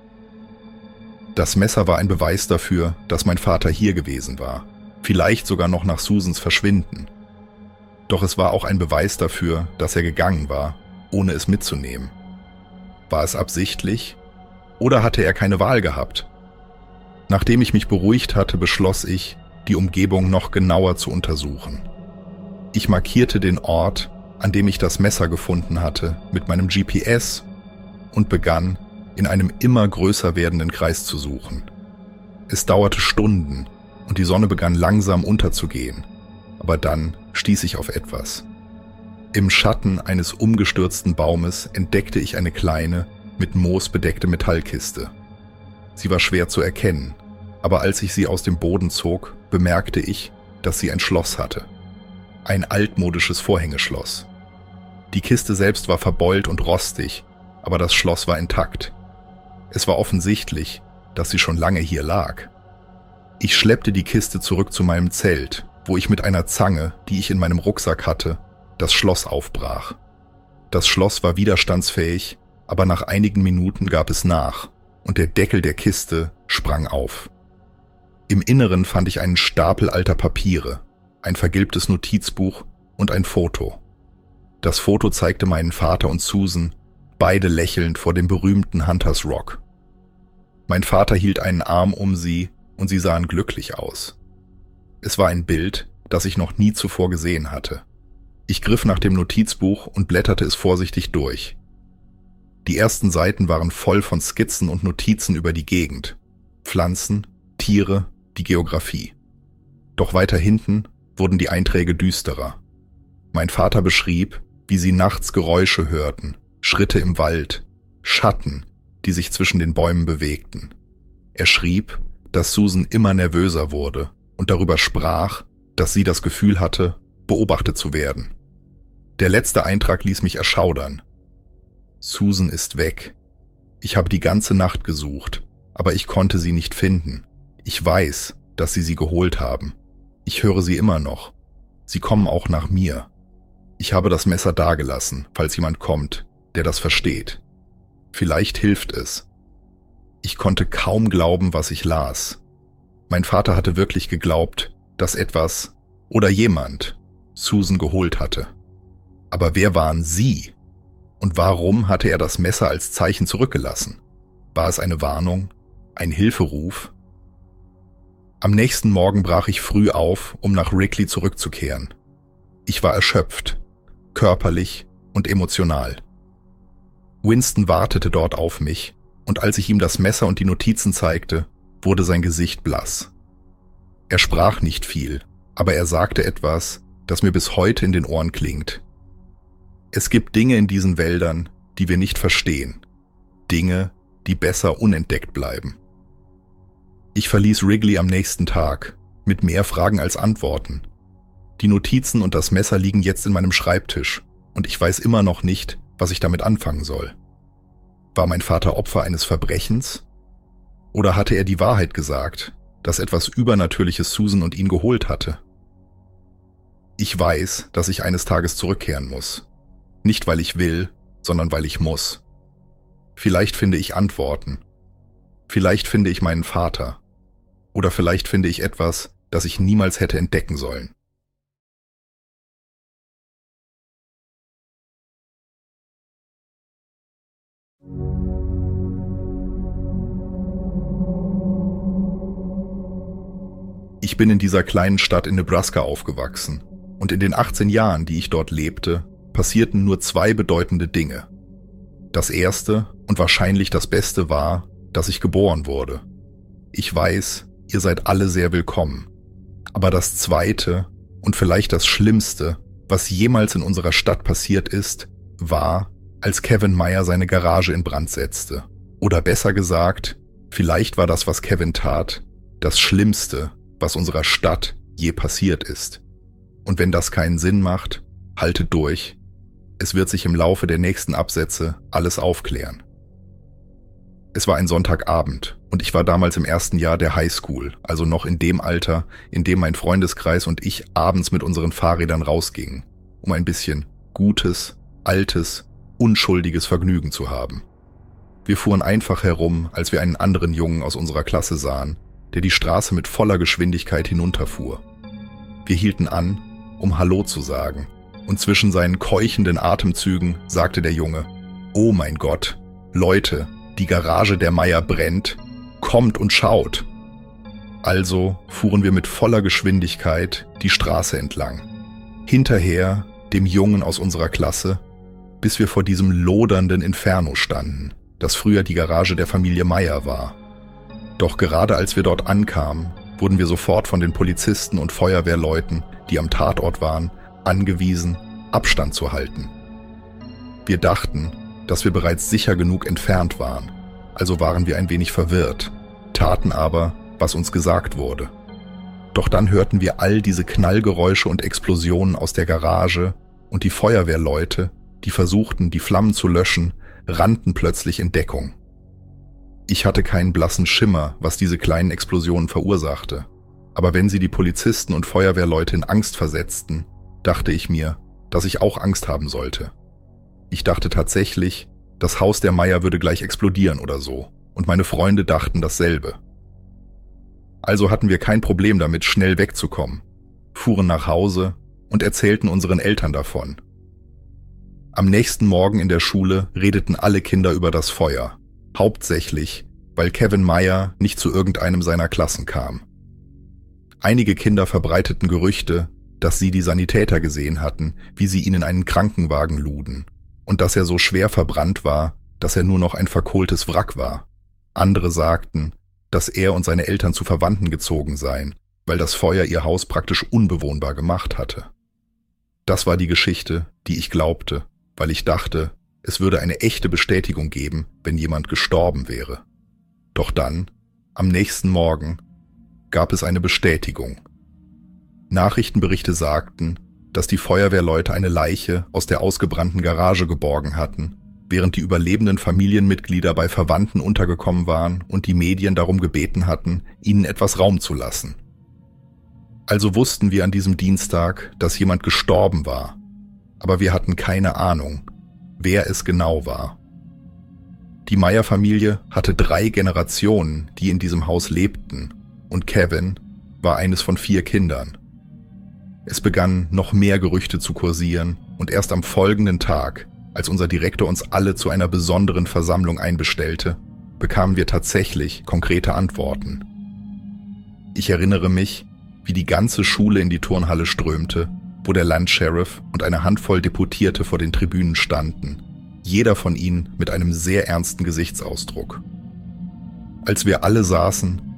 Das Messer war ein Beweis dafür, dass mein Vater hier gewesen war, vielleicht sogar noch nach Susans Verschwinden. Doch es war auch ein Beweis dafür, dass er gegangen war, ohne es mitzunehmen. War es absichtlich? Oder hatte er keine Wahl gehabt? Nachdem ich mich beruhigt hatte, beschloss ich, die Umgebung noch genauer zu untersuchen. Ich markierte den Ort, an dem ich das Messer gefunden hatte, mit meinem GPS und begann, in einem immer größer werdenden Kreis zu suchen. Es dauerte Stunden und die Sonne begann langsam unterzugehen, aber dann stieß ich auf etwas. Im Schatten eines umgestürzten Baumes entdeckte ich eine kleine, mit Moos bedeckte Metallkiste. Sie war schwer zu erkennen, aber als ich sie aus dem Boden zog, bemerkte ich, dass sie ein Schloss hatte. Ein altmodisches Vorhängeschloss. Die Kiste selbst war verbeult und rostig, aber das Schloss war intakt. Es war offensichtlich, dass sie schon lange hier lag. Ich schleppte die Kiste zurück zu meinem Zelt, wo ich mit einer Zange, die ich in meinem Rucksack hatte, das Schloss aufbrach. Das Schloss war widerstandsfähig, aber nach einigen Minuten gab es nach und der Deckel der Kiste sprang auf. Im Inneren fand ich einen Stapel alter Papiere, ein vergilbtes Notizbuch und ein Foto. Das Foto zeigte meinen Vater und Susan, beide lächelnd vor dem berühmten Hunters Rock. Mein Vater hielt einen Arm um sie und sie sahen glücklich aus. Es war ein Bild, das ich noch nie zuvor gesehen hatte. Ich griff nach dem Notizbuch und blätterte es vorsichtig durch. Die ersten Seiten waren voll von Skizzen und Notizen über die Gegend, Pflanzen, Tiere, die Geographie. Doch weiter hinten wurden die Einträge düsterer. Mein Vater beschrieb, wie sie nachts Geräusche hörten, Schritte im Wald, Schatten, die sich zwischen den Bäumen bewegten. Er schrieb, dass Susan immer nervöser wurde und darüber sprach, dass sie das Gefühl hatte, beobachtet zu werden. Der letzte Eintrag ließ mich erschaudern. Susan ist weg. Ich habe die ganze Nacht gesucht, aber ich konnte sie nicht finden. Ich weiß, dass sie geholt haben. Ich höre sie immer noch. Sie kommen auch nach mir. Ich habe das Messer dagelassen, falls jemand kommt, der das versteht. Vielleicht hilft es. Ich konnte kaum glauben, was ich las. Mein Vater hatte wirklich geglaubt, dass etwas oder jemand Susan geholt hatte. Aber wer waren sie? Und warum hatte er das Messer als Zeichen zurückgelassen? War es eine Warnung? Ein Hilferuf? Am nächsten Morgen brach ich früh auf, um nach Wrigley zurückzukehren. Ich war erschöpft, körperlich und emotional. Winston wartete dort auf mich, und als ich ihm das Messer und die Notizen zeigte, wurde sein Gesicht blass. Er sprach nicht viel, aber er sagte etwas, das mir bis heute in den Ohren klingt. Es gibt Dinge in diesen Wäldern, die wir nicht verstehen. Dinge, die besser unentdeckt bleiben. Ich verließ Wrigley am nächsten Tag, mit mehr Fragen als Antworten. Die Notizen und das Messer liegen jetzt in meinem Schreibtisch und ich weiß immer noch nicht, was ich damit anfangen soll. War mein Vater Opfer eines Verbrechens? Oder hatte er die Wahrheit gesagt, dass etwas Übernatürliches Susan und ihn geholt hatte? Ich weiß, dass ich eines Tages zurückkehren muss. Nicht, weil ich will, sondern weil ich muss. Vielleicht finde ich Antworten. Vielleicht finde ich meinen Vater. Oder vielleicht finde ich etwas, das ich niemals hätte entdecken sollen. Ich bin in dieser kleinen Stadt in Nebraska aufgewachsen und in den 18 Jahren, die ich dort lebte, passierten nur 2 bedeutende Dinge. Das erste und wahrscheinlich das Beste war, dass ich geboren wurde. Ich weiß, ihr seid alle sehr willkommen. Aber das zweite und vielleicht das Schlimmste, was jemals in unserer Stadt passiert ist, war, als Kevin Meyer seine Garage in Brand setzte. Oder besser gesagt, vielleicht war das, was Kevin tat, das Schlimmste, was unserer Stadt je passiert ist. Und wenn das keinen Sinn macht, haltet durch. Es wird sich im Laufe der nächsten Absätze alles aufklären. Es war ein Sonntagabend und ich war damals im ersten Jahr der Highschool, also noch in dem Alter, in dem mein Freundeskreis und ich abends mit unseren Fahrrädern rausgingen, um ein bisschen gutes, altes, unschuldiges Vergnügen zu haben. Wir fuhren einfach herum, als wir einen anderen Jungen aus unserer Klasse sahen, der die Straße mit voller Geschwindigkeit hinunterfuhr. Wir hielten an, um Hallo zu sagen, und zwischen seinen keuchenden Atemzügen sagte der Junge: »Oh mein Gott, Leute, die Garage der Meyer brennt, kommt und schaut!« Also fuhren wir mit voller Geschwindigkeit die Straße entlang. Hinterher dem Jungen aus unserer Klasse, bis wir vor diesem lodernden Inferno standen, das früher die Garage der Familie Meyer war. Doch gerade als wir dort ankamen, wurden wir sofort von den Polizisten und Feuerwehrleuten, die am Tatort waren, angewiesen, Abstand zu halten. Wir dachten, dass wir bereits sicher genug entfernt waren, also waren wir ein wenig verwirrt, taten aber, was uns gesagt wurde. Doch dann hörten wir all diese Knallgeräusche und Explosionen aus der Garage und die Feuerwehrleute, die versuchten, die Flammen zu löschen, rannten plötzlich in Deckung. Ich hatte keinen blassen Schimmer, was diese kleinen Explosionen verursachte, aber wenn sie die Polizisten und Feuerwehrleute in Angst versetzten, dachte ich mir, dass ich auch Angst haben sollte. Ich dachte tatsächlich, das Haus der Meyer würde gleich explodieren oder so, und meine Freunde dachten dasselbe. Also hatten wir kein Problem damit, schnell wegzukommen, fuhren nach Hause und erzählten unseren Eltern davon. Am nächsten Morgen in der Schule redeten alle Kinder über das Feuer, hauptsächlich, weil Kevin Meyer nicht zu irgendeinem seiner Klassen kam. Einige Kinder verbreiteten Gerüchte, dass sie die Sanitäter gesehen hatten, wie sie ihn in einen Krankenwagen luden, und dass er so schwer verbrannt war, dass er nur noch ein verkohltes Wrack war. Andere sagten, dass er und seine Eltern zu Verwandten gezogen seien, weil das Feuer ihr Haus praktisch unbewohnbar gemacht hatte. Das war die Geschichte, die ich glaubte, weil ich dachte, es würde eine echte Bestätigung geben, wenn jemand gestorben wäre. Doch dann, am nächsten Morgen, gab es eine Bestätigung. Nachrichtenberichte sagten, dass die Feuerwehrleute eine Leiche aus der ausgebrannten Garage geborgen hatten, während die überlebenden Familienmitglieder bei Verwandten untergekommen waren und die Medien darum gebeten hatten, ihnen etwas Raum zu lassen. Also wussten wir an diesem Dienstag, dass jemand gestorben war, aber wir hatten keine Ahnung, wer es genau war. Die Meyer-Familie hatte 3 Generationen, die in diesem Haus lebten, und Kevin war eines von 4 Kindern. Es begannen noch mehr Gerüchte zu kursieren und erst am folgenden Tag, als unser Direktor uns alle zu einer besonderen Versammlung einbestellte, bekamen wir tatsächlich konkrete Antworten. Ich erinnere mich, wie die ganze Schule in die Turnhalle strömte, wo der Landsheriff und eine Handvoll Deputierte vor den Tribünen standen, jeder von ihnen mit einem sehr ernsten Gesichtsausdruck. Als wir alle saßen,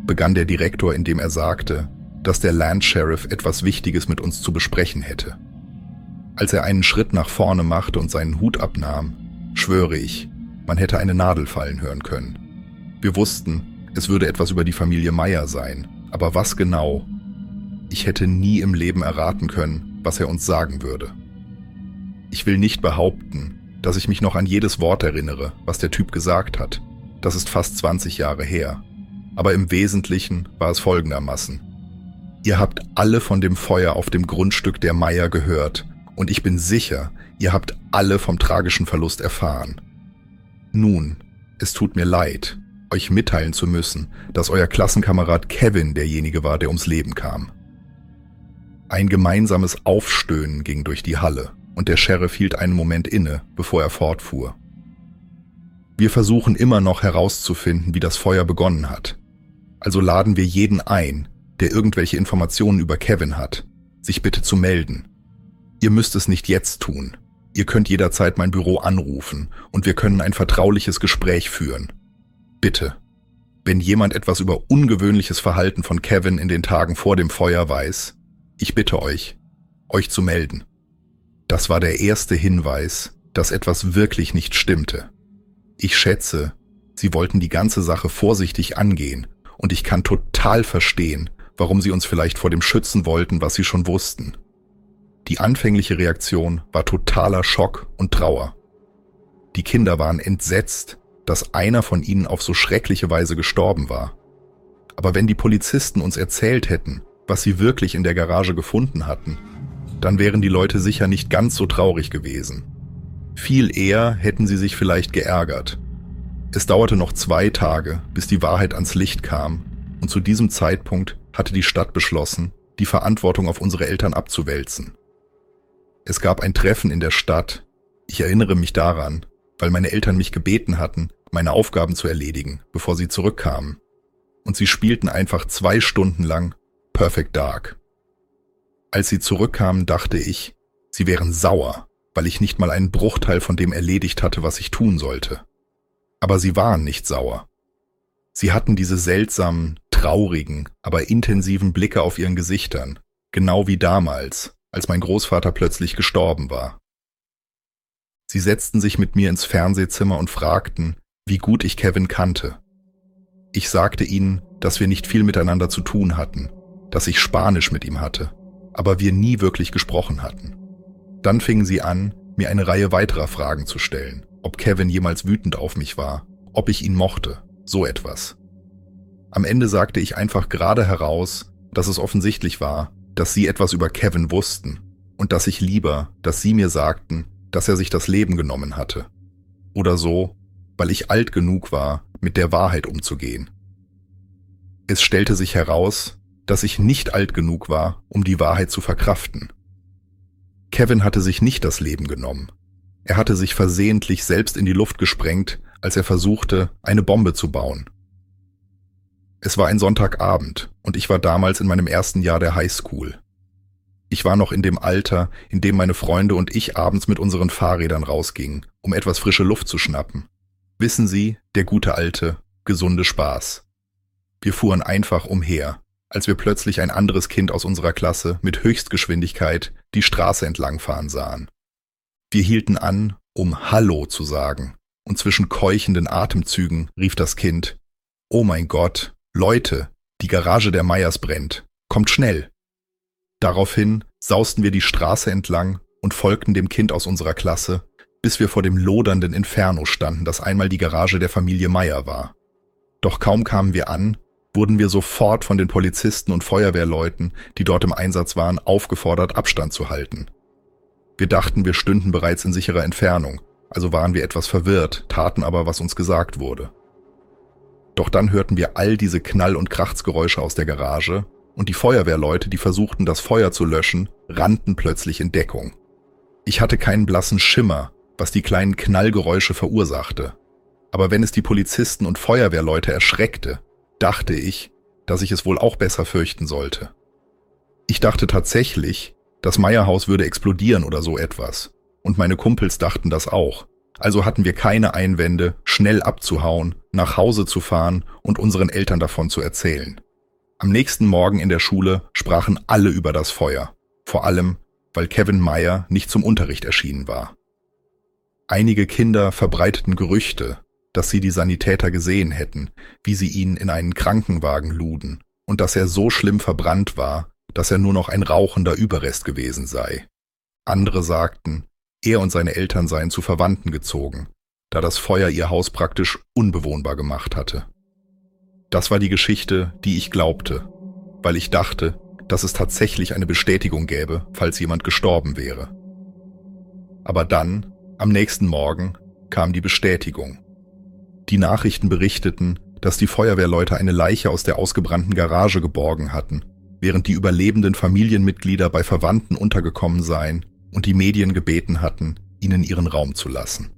begann der Direktor, indem er sagte, dass der Land Sheriff etwas Wichtiges mit uns zu besprechen hätte. Als er einen Schritt nach vorne machte und seinen Hut abnahm, schwöre ich, man hätte eine Nadel fallen hören können. Wir wussten, es würde etwas über die Familie Meyer sein, aber was genau? Ich hätte nie im Leben erraten können, was er uns sagen würde. Ich will nicht behaupten, dass ich mich noch an jedes Wort erinnere, was der Typ gesagt hat. Das ist fast 20 Jahre her. Aber im Wesentlichen war es folgendermaßen. Ihr habt alle von dem Feuer auf dem Grundstück der Meyer gehört und ich bin sicher, ihr habt alle vom tragischen Verlust erfahren. Nun, es tut mir leid, euch mitteilen zu müssen, dass euer Klassenkamerad Kevin derjenige war, der ums Leben kam. Ein gemeinsames Aufstöhnen ging durch die Halle und der Sheriff hielt einen Moment inne, bevor er fortfuhr. Wir versuchen immer noch herauszufinden, wie das Feuer begonnen hat. Also laden wir jeden ein, der irgendwelche Informationen über Kevin hat, sich bitte zu melden. Ihr müsst es nicht jetzt tun. Ihr könnt jederzeit mein Büro anrufen und wir können ein vertrauliches Gespräch führen. Bitte, wenn jemand etwas über ungewöhnliches Verhalten von Kevin in den Tagen vor dem Feuer weiß, ich bitte euch zu melden. Das war der erste Hinweis, dass etwas wirklich nicht stimmte. Ich schätze, sie wollten die ganze Sache vorsichtig angehen und ich kann total verstehen, warum sie uns vielleicht vor dem schützen wollten, was sie schon wussten. Die anfängliche Reaktion war totaler Schock und Trauer. Die Kinder waren entsetzt, dass einer von ihnen auf so schreckliche Weise gestorben war. Aber wenn die Polizisten uns erzählt hätten, was sie wirklich in der Garage gefunden hatten, dann wären die Leute sicher nicht ganz so traurig gewesen. Viel eher hätten sie sich vielleicht geärgert. Es dauerte noch 2 Tage, bis die Wahrheit ans Licht kam, und zu diesem Zeitpunkt hatte die Stadt beschlossen, die Verantwortung auf unsere Eltern abzuwälzen. Es gab ein Treffen in der Stadt. Ich erinnere mich daran, weil meine Eltern mich gebeten hatten, meine Aufgaben zu erledigen, bevor sie zurückkamen. Und sie spielten einfach 2 Stunden lang Perfect Dark. Als sie zurückkamen, dachte ich, sie wären sauer, weil ich nicht mal einen Bruchteil von dem erledigt hatte, was ich tun sollte. Aber sie waren nicht sauer. Sie hatten diese seltsamen, traurigen, aber intensiven Blicke auf ihren Gesichtern, genau wie damals, als mein Großvater plötzlich gestorben war. Sie setzten sich mit mir ins Fernsehzimmer und fragten, wie gut ich Kevin kannte. Ich sagte ihnen, dass wir nicht viel miteinander zu tun hatten, dass ich Spanisch mit ihm hatte, aber wir nie wirklich gesprochen hatten. Dann fingen sie an, mir eine Reihe weiterer Fragen zu stellen, ob Kevin jemals wütend auf mich war, ob ich ihn mochte, so etwas. Am Ende sagte ich einfach gerade heraus, dass es offensichtlich war, dass sie etwas über Kevin wussten und dass ich lieber, dass sie mir sagten, dass er sich das Leben genommen hatte. Oder so, weil ich alt genug war, mit der Wahrheit umzugehen. Es stellte sich heraus, dass ich nicht alt genug war, um die Wahrheit zu verkraften. Kevin hatte sich nicht das Leben genommen. Er hatte sich versehentlich selbst in die Luft gesprengt, als er versuchte, eine Bombe zu bauen. Es war ein Sonntagabend und ich war damals in meinem ersten Jahr der Highschool. Ich war noch in dem Alter, in dem meine Freunde und ich abends mit unseren Fahrrädern rausgingen, um etwas frische Luft zu schnappen. Wissen Sie, der gute alte, gesunde Spaß. Wir fuhren einfach umher, als wir plötzlich ein anderes Kind aus unserer Klasse mit Höchstgeschwindigkeit die Straße entlangfahren sahen. Wir hielten an, um Hallo zu sagen, und zwischen keuchenden Atemzügen rief das Kind, »Oh mein Gott, Leute, die Garage der Meyers brennt, kommt schnell!« Daraufhin sausten wir die Straße entlang und folgten dem Kind aus unserer Klasse, bis wir vor dem lodernden Inferno standen, das einmal die Garage der Familie Meyer war. Doch kaum kamen wir an, wurden wir sofort von den Polizisten und Feuerwehrleuten, die dort im Einsatz waren, aufgefordert, Abstand zu halten. Wir dachten, wir stünden bereits in sicherer Entfernung, also waren wir etwas verwirrt, taten aber, was uns gesagt wurde. Doch dann hörten wir all diese Knall- und Krachsgeräusche aus der Garage und die Feuerwehrleute, die versuchten, das Feuer zu löschen, rannten plötzlich in Deckung. Ich hatte keinen blassen Schimmer, was die kleinen Knallgeräusche verursachte. Aber wenn es die Polizisten und Feuerwehrleute erschreckte, dachte ich, dass ich es wohl auch besser fürchten sollte. Ich dachte tatsächlich, das Meyer-Haus würde explodieren oder so etwas. Und meine Kumpels dachten das auch. Also hatten wir keine Einwände, schnell abzuhauen, nach Hause zu fahren und unseren Eltern davon zu erzählen. Am nächsten Morgen in der Schule sprachen alle über das Feuer, vor allem, weil Kevin Meyer nicht zum Unterricht erschienen war. Einige Kinder verbreiteten Gerüchte, dass sie die Sanitäter gesehen hätten, wie sie ihn in einen Krankenwagen luden und dass er so schlimm verbrannt war, dass er nur noch ein rauchender Überrest gewesen sei. Andere sagten, er und seine Eltern seien zu Verwandten gezogen, da das Feuer ihr Haus praktisch unbewohnbar gemacht hatte. Das war die Geschichte, die ich glaubte, weil ich dachte, dass es tatsächlich eine Bestätigung gäbe, falls jemand gestorben wäre. Aber dann, am nächsten Morgen, kam die Bestätigung. Die Nachrichten berichteten, dass die Feuerwehrleute eine Leiche aus der ausgebrannten Garage geborgen hatten, während die überlebenden Familienmitglieder bei Verwandten untergekommen seien und die Medien gebeten hatten, ihnen ihren Raum zu lassen.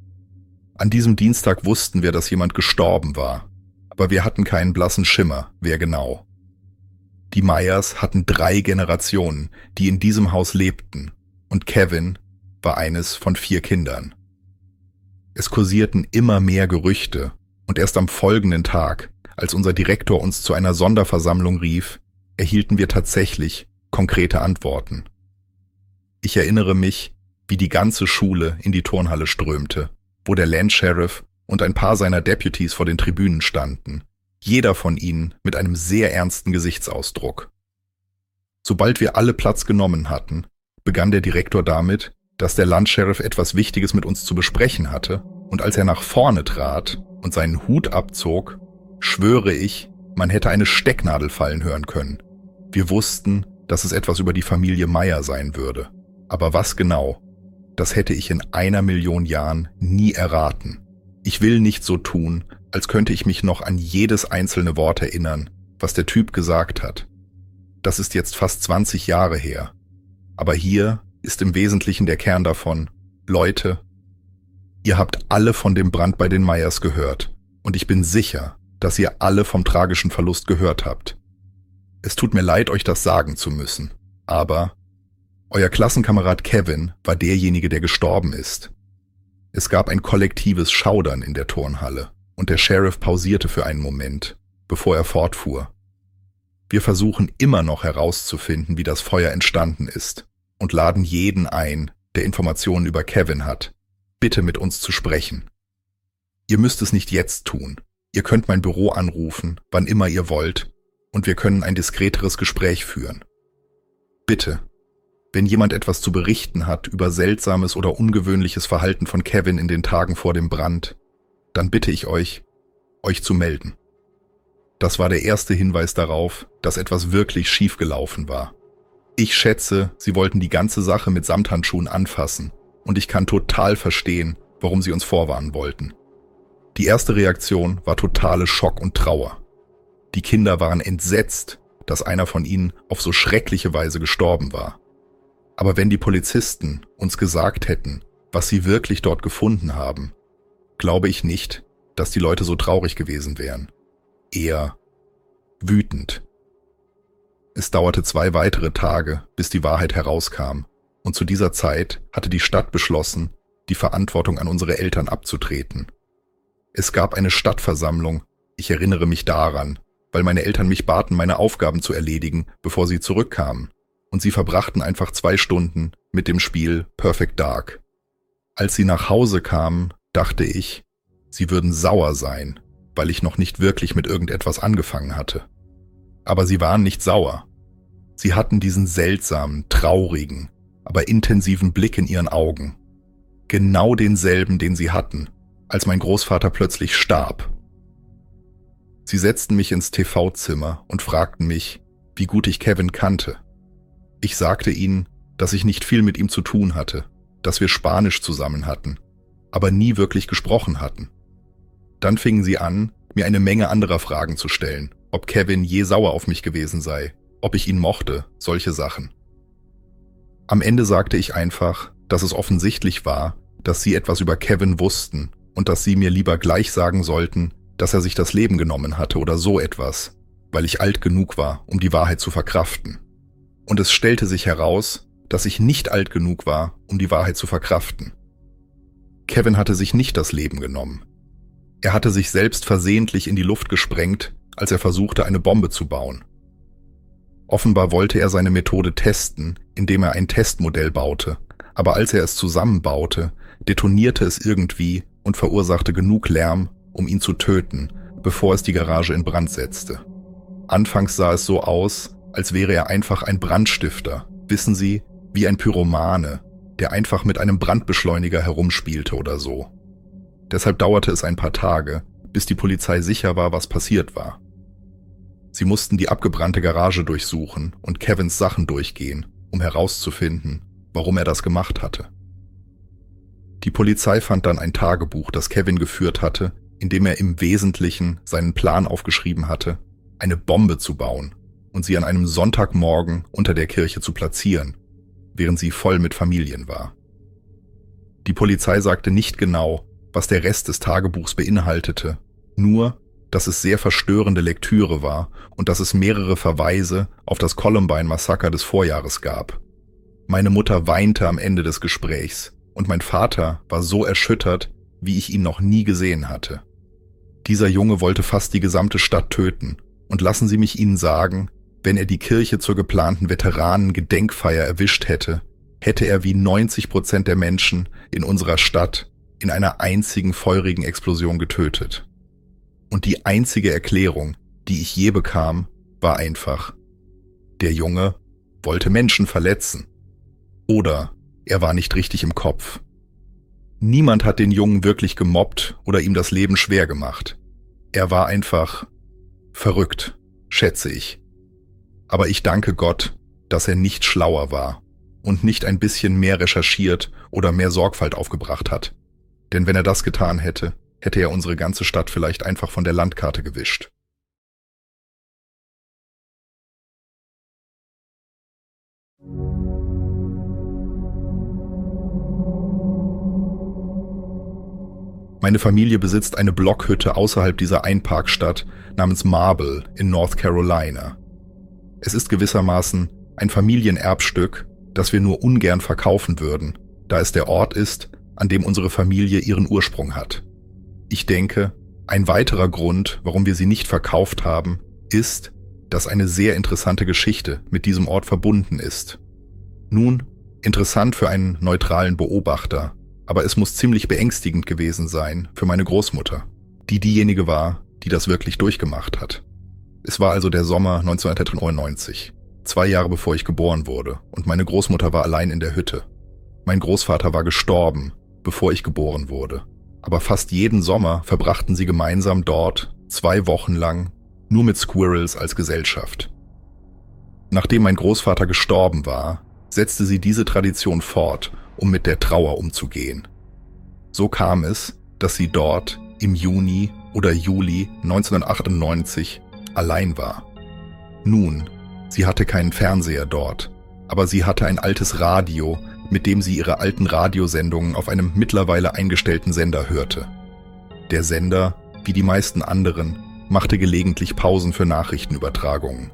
An diesem Dienstag wussten wir, dass jemand gestorben war, aber wir hatten keinen blassen Schimmer, wer genau. Die Meyers hatten 3 Generationen, die in diesem Haus lebten, und Kevin war eines von 4 Kindern. Es kursierten immer mehr Gerüchte, und erst am folgenden Tag, als unser Direktor uns zu einer Sonderversammlung rief, erhielten wir tatsächlich konkrete Antworten. Ich erinnere mich, wie die ganze Schule in die Turnhalle strömte, wo der Landsheriff und ein paar seiner Deputies vor den Tribünen standen, jeder von ihnen mit einem sehr ernsten Gesichtsausdruck. Sobald wir alle Platz genommen hatten, begann der Direktor damit, dass der Landsheriff etwas Wichtiges mit uns zu besprechen hatte, und als er nach vorne trat und seinen Hut abzog, schwöre ich, man hätte eine Stecknadel fallen hören können. Wir wussten, dass es etwas über die Familie Meyer sein würde. Aber was genau? Das hätte ich in 1 Million Jahren nie erraten. Ich will nicht so tun, als könnte ich mich noch an jedes einzelne Wort erinnern, was der Typ gesagt hat. Das ist jetzt fast 20 Jahre her. Aber hier ist im Wesentlichen der Kern davon: Leute, ihr habt alle von dem Brand bei den Meyers gehört, und ich bin sicher, dass ihr alle vom tragischen Verlust gehört habt. Es tut mir leid, euch das sagen zu müssen, aber euer Klassenkamerad Kevin war derjenige, der gestorben ist. Es gab ein kollektives Schaudern in der Turnhalle, und der Sheriff pausierte für einen Moment, bevor er fortfuhr. Wir versuchen immer noch herauszufinden, wie das Feuer entstanden ist, und laden jeden ein, der Informationen über Kevin hat, bitte mit uns zu sprechen. Ihr müsst es nicht jetzt tun. Ihr könnt mein Büro anrufen, wann immer ihr wollt, und wir können ein diskreteres Gespräch führen. Bitte, wenn jemand etwas zu berichten hat über seltsames oder ungewöhnliches Verhalten von Kevin in den Tagen vor dem Brand, dann bitte ich euch zu melden. Das war der erste Hinweis darauf, dass etwas wirklich schiefgelaufen war. Ich schätze, sie wollten die ganze Sache mit Samthandschuhen anfassen, und ich kann total verstehen, warum sie uns vorwarnen wollten. Die erste Reaktion war totale Schock und Trauer. Die Kinder waren entsetzt, dass einer von ihnen auf so schreckliche Weise gestorben war. Aber wenn die Polizisten uns gesagt hätten, was sie wirklich dort gefunden haben, glaube ich nicht, dass die Leute so traurig gewesen wären. Eher wütend. Es dauerte 2 weitere Tage, bis die Wahrheit herauskam, und zu dieser Zeit hatte die Stadt beschlossen, die Verantwortung an unsere Eltern abzutreten. Es gab eine Stadtversammlung, ich erinnere mich daran, weil meine Eltern mich baten, meine Aufgaben zu erledigen, bevor sie zurückkamen, und sie verbrachten einfach 2 Stunden mit dem Spiel Perfect Dark. Als sie nach Hause kamen, dachte ich, sie würden sauer sein, weil ich noch nicht wirklich mit irgendetwas angefangen hatte. Aber sie waren nicht sauer. Sie hatten diesen seltsamen, traurigen, aber intensiven Blick in ihren Augen. Genau denselben, den sie hatten, als mein Großvater plötzlich starb. Sie setzten mich ins TV-Zimmer und fragten mich, wie gut ich Kevin kannte. Ich sagte ihnen, dass ich nicht viel mit ihm zu tun hatte, dass wir Spanisch zusammen hatten, aber nie wirklich gesprochen hatten. Dann fingen sie an, mir eine Menge anderer Fragen zu stellen, ob Kevin je sauer auf mich gewesen sei, ob ich ihn mochte, solche Sachen. Am Ende sagte ich einfach, dass es offensichtlich war, dass sie etwas über Kevin wussten und dass sie mir lieber gleich sagen sollten, dass er sich das Leben genommen hatte oder so etwas, weil ich alt genug war, um die Wahrheit zu verkraften. Und es stellte sich heraus, dass ich nicht alt genug war, um die Wahrheit zu verkraften. Kevin hatte sich nicht das Leben genommen. Er hatte sich selbst versehentlich in die Luft gesprengt, als er versuchte, eine Bombe zu bauen. Offenbar wollte er seine Methode testen, indem er ein Testmodell baute, aber als er es zusammenbaute, detonierte es irgendwie und verursachte genug Lärm, um ihn zu töten, bevor es die Garage in Brand setzte. Anfangs sah es so aus, als wäre er einfach ein Brandstifter, wissen Sie, wie ein Pyromane, der einfach mit einem Brandbeschleuniger herumspielte oder so. Deshalb dauerte es ein paar Tage, bis die Polizei sicher war, was passiert war. Sie mussten die abgebrannte Garage durchsuchen und Kevins Sachen durchgehen, um herauszufinden, warum er das gemacht hatte. Die Polizei fand dann ein Tagebuch, das Kevin geführt hatte, in dem er im Wesentlichen seinen Plan aufgeschrieben hatte, eine Bombe zu bauen und sie an einem Sonntagmorgen unter der Kirche zu platzieren, während sie voll mit Familien war. Die Polizei sagte nicht genau, was der Rest des Tagebuchs beinhaltete, nur, dass es sehr verstörende Lektüre war und dass es mehrere Verweise auf das Columbine-Massaker des Vorjahres gab. Meine Mutter weinte am Ende des Gesprächs und mein Vater war so erschüttert, wie ich ihn noch nie gesehen hatte. Dieser Junge wollte fast die gesamte Stadt töten und lassen Sie mich Ihnen sagen, wenn er die Kirche zur geplanten Veteranen-Gedenkfeier erwischt hätte, hätte er wie 90% der Menschen in unserer Stadt in einer einzigen feurigen Explosion getötet. Und die einzige Erklärung, die ich je bekam, war einfach: Der Junge wollte Menschen verletzen. Oder er war nicht richtig im Kopf. Niemand hat den Jungen wirklich gemobbt oder ihm das Leben schwer gemacht. Er war einfach verrückt, schätze ich. Aber ich danke Gott, dass er nicht schlauer war und nicht ein bisschen mehr recherchiert oder mehr Sorgfalt aufgebracht hat. Denn wenn er das getan hätte, hätte er unsere ganze Stadt vielleicht einfach von der Landkarte gewischt. Meine Familie besitzt eine Blockhütte außerhalb dieser Einparkstadt namens Marble in North Carolina. Es ist gewissermaßen ein Familienerbstück, das wir nur ungern verkaufen würden, da es der Ort ist, an dem unsere Familie ihren Ursprung hat. Ich denke, ein weiterer Grund, warum wir sie nicht verkauft haben, ist, dass eine sehr interessante Geschichte mit diesem Ort verbunden ist. Nun, interessant für einen neutralen Beobachter, aber es muss ziemlich beängstigend gewesen sein für meine Großmutter, die diejenige war, die das wirklich durchgemacht hat. Es war also der Sommer 1999, 2 Jahre bevor ich geboren wurde, und meine Großmutter war allein in der Hütte. Mein Großvater war gestorben, bevor ich geboren wurde. Aber fast jeden Sommer verbrachten sie gemeinsam dort 2 Wochen lang, nur mit Squirrels als Gesellschaft. Nachdem mein Großvater gestorben war, setzte sie diese Tradition fort, um mit der Trauer umzugehen. So kam es, dass sie dort im Juni oder Juli 1998 allein war. Nun, sie hatte keinen Fernseher dort, aber sie hatte ein altes Radio, mit dem sie ihre alten Radiosendungen auf einem mittlerweile eingestellten Sender hörte. Der Sender, wie die meisten anderen, machte gelegentlich Pausen für Nachrichtenübertragungen.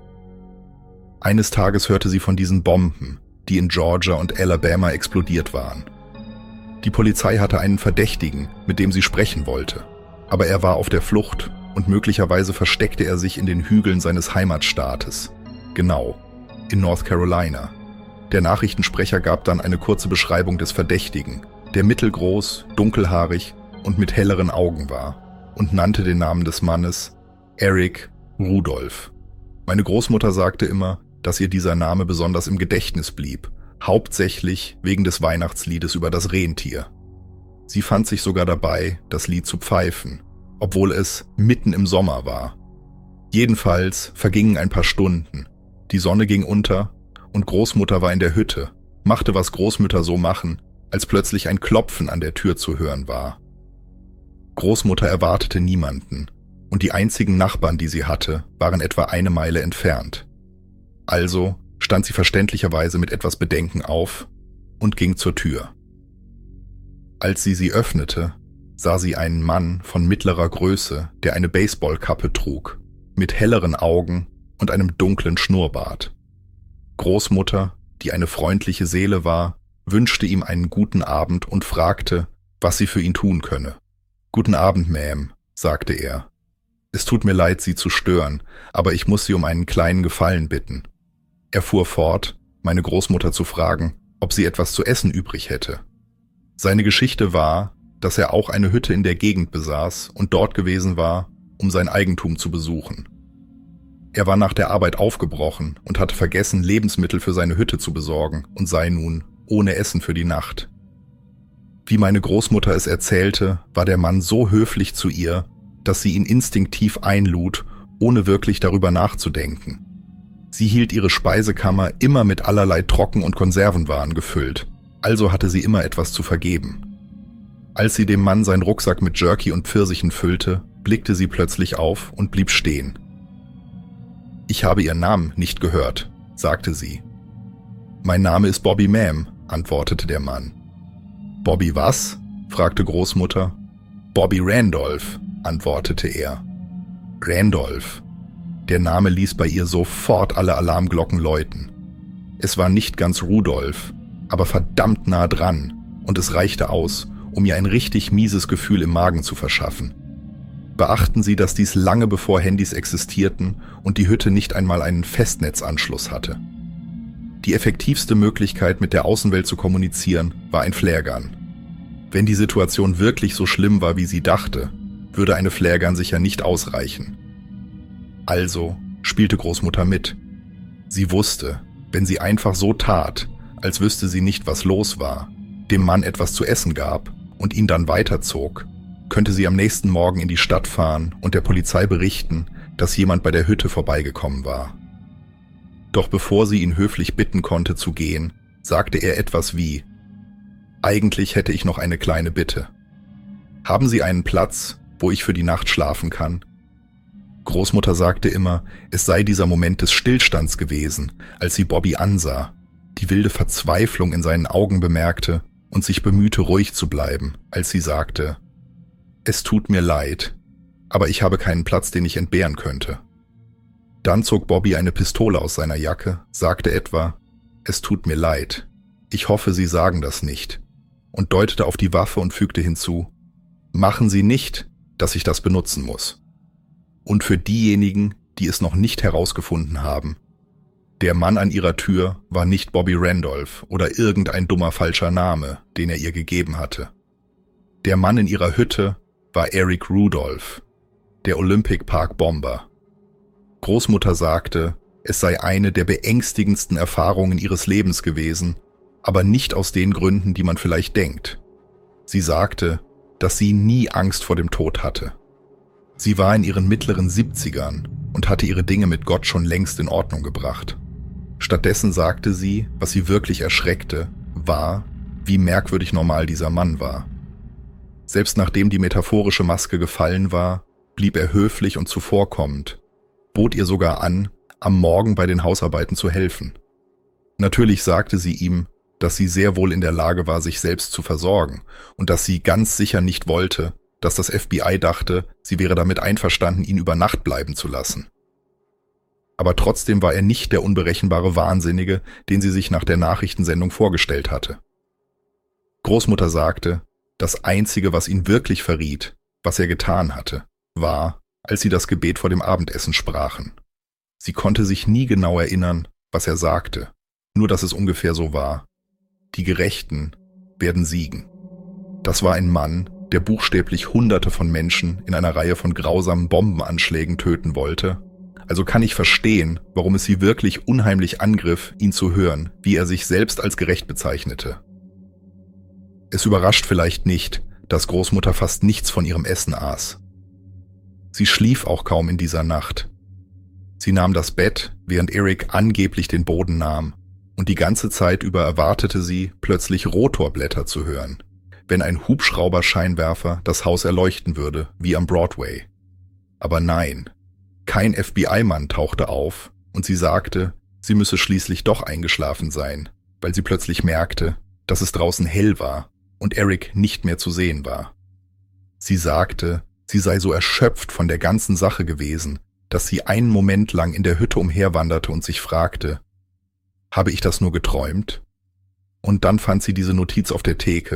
Eines Tages hörte sie von diesen Bomben, die in Georgia und Alabama explodiert waren. Die Polizei hatte einen Verdächtigen, mit dem sie sprechen wollte, aber er war auf der Flucht und möglicherweise versteckte er sich in den Hügeln seines Heimatstaates, genau, in North Carolina. Der Nachrichtensprecher gab dann eine kurze Beschreibung des Verdächtigen, der mittelgroß, dunkelhaarig und mit helleren Augen war, und nannte den Namen des Mannes Eric Rudolph. Meine Großmutter sagte immer, dass ihr dieser Name besonders im Gedächtnis blieb, hauptsächlich wegen des Weihnachtsliedes über das Rentier. Sie fand sich sogar dabei, das Lied zu pfeifen, obwohl es mitten im Sommer war. Jedenfalls vergingen ein paar Stunden, die Sonne ging unter und Großmutter war in der Hütte, machte, was Großmütter so machen, als plötzlich ein Klopfen an der Tür zu hören war. Großmutter erwartete niemanden, und die einzigen Nachbarn, die sie hatte, waren etwa 1 Meile entfernt. Also stand sie verständlicherweise mit etwas Bedenken auf und ging zur Tür. Als sie öffnete, sah sie einen Mann von mittlerer Größe, der eine Baseballkappe trug, mit helleren Augen und einem dunklen Schnurrbart. Großmutter, die eine freundliche Seele war, wünschte ihm einen guten Abend und fragte, was sie für ihn tun könne. »Guten Abend, Ma'am«, sagte er. »Es tut mir leid, Sie zu stören, aber ich muss Sie um einen kleinen Gefallen bitten.« Er fuhr fort, meine Großmutter zu fragen, ob sie etwas zu essen übrig hätte. Seine Geschichte war, dass er auch eine Hütte in der Gegend besaß und dort gewesen war, um sein Eigentum zu besuchen. Er war nach der Arbeit aufgebrochen und hatte vergessen, Lebensmittel für seine Hütte zu besorgen und sei nun ohne Essen für die Nacht. Wie meine Großmutter es erzählte, war der Mann so höflich zu ihr, dass sie ihn instinktiv einlud, ohne wirklich darüber nachzudenken. Sie hielt ihre Speisekammer immer mit allerlei Trocken- und Konservenwaren gefüllt, also hatte sie immer etwas zu vergeben. Als sie dem Mann seinen Rucksack mit Jerky und Pfirsichen füllte, blickte sie plötzlich auf und blieb stehen. »Ich habe Ihren Namen nicht gehört«, sagte sie. »Mein Name ist Bobby, Ma'am«, antwortete der Mann. »Bobby was?« fragte Großmutter. »Bobby Randolph«, antwortete er. Randolph. Der Name ließ bei ihr sofort alle Alarmglocken läuten. Es war nicht ganz Rudolf, aber verdammt nah dran, und es reichte aus, um ihr ein richtig mieses Gefühl im Magen zu verschaffen. Beachten Sie, dass dies lange bevor Handys existierten und die Hütte nicht einmal einen Festnetzanschluss hatte. Die effektivste Möglichkeit, mit der Außenwelt zu kommunizieren, war ein Flaregun. Wenn die Situation wirklich so schlimm war, wie sie dachte, würde eine Flaregun sicher nicht ausreichen. Also spielte Großmutter mit. Sie wusste, wenn sie einfach so tat, als wüsste sie nicht, was los war, dem Mann etwas zu essen gab und ihn dann weiterzog, könnte sie am nächsten Morgen in die Stadt fahren und der Polizei berichten, dass jemand bei der Hütte vorbeigekommen war. Doch bevor sie ihn höflich bitten konnte zu gehen, sagte er etwas wie: »Eigentlich hätte ich noch eine kleine Bitte. Haben Sie einen Platz, wo ich für die Nacht schlafen kann?« Großmutter sagte immer, es sei dieser Moment des Stillstands gewesen, als sie Bobby ansah, die wilde Verzweiflung in seinen Augen bemerkte und sich bemühte, ruhig zu bleiben, als sie sagte: »Es tut mir leid, aber ich habe keinen Platz, den ich entbehren könnte.« Dann zog Bobby eine Pistole aus seiner Jacke, sagte etwa: »Es tut mir leid. Ich hoffe, Sie sagen das nicht«, und deutete auf die Waffe und fügte hinzu: »Machen Sie nicht, dass ich das benutzen muss.« Und für diejenigen, die es noch nicht herausgefunden haben: Der Mann an ihrer Tür war nicht Bobby Randolph oder irgendein dummer falscher Name, den er ihr gegeben hatte. Der Mann in ihrer Hütte war Eric Rudolph, der Olympic Park Bomber. Großmutter sagte, es sei eine der beängstigendsten Erfahrungen ihres Lebens gewesen, aber nicht aus den Gründen, die man vielleicht denkt. Sie sagte, dass sie nie Angst vor dem Tod hatte. Sie war in ihren mittleren 70ern und hatte ihre Dinge mit Gott schon längst in Ordnung gebracht. Stattdessen sagte sie, was sie wirklich erschreckte, war, wie merkwürdig normal dieser Mann war. Selbst nachdem die metaphorische Maske gefallen war, blieb er höflich und zuvorkommend, bot ihr sogar an, am Morgen bei den Hausarbeiten zu helfen. Natürlich sagte sie ihm, dass sie sehr wohl in der Lage war, sich selbst zu versorgen und dass sie ganz sicher nicht wollte, dass das FBI dachte, sie wäre damit einverstanden, ihn über Nacht bleiben zu lassen. Aber trotzdem war er nicht der unberechenbare Wahnsinnige, den sie sich nach der Nachrichtensendung vorgestellt hatte. Großmutter sagte, das Einzige, was ihn wirklich verriet, was er getan hatte, war, als sie das Gebet vor dem Abendessen sprachen. Sie konnte sich nie genau erinnern, was er sagte, nur dass es ungefähr so war: Die Gerechten werden siegen. Das war ein Mann, der buchstäblich Hunderte von Menschen in einer Reihe von grausamen Bombenanschlägen töten wollte. Also kann ich verstehen, warum es sie wirklich unheimlich angriff, ihn zu hören, wie er sich selbst als gerecht bezeichnete. Es überrascht vielleicht nicht, dass Großmutter fast nichts von ihrem Essen aß. Sie schlief auch kaum in dieser Nacht. Sie nahm das Bett, während Eric angeblich den Boden nahm, und die ganze Zeit über erwartete sie, plötzlich Rotorblätter zu hören, wenn ein Hubschrauberscheinwerfer das Haus erleuchten würde, wie am Broadway. Aber nein, kein FBI-Mann tauchte auf, und sie sagte, sie müsse schließlich doch eingeschlafen sein, weil sie plötzlich merkte, dass es draußen hell war und Eric nicht mehr zu sehen war. Sie sagte, sie sei so erschöpft von der ganzen Sache gewesen, dass sie einen Moment lang in der Hütte umherwanderte und sich fragte: Habe ich das nur geträumt? Und dann fand sie diese Notiz auf der Theke,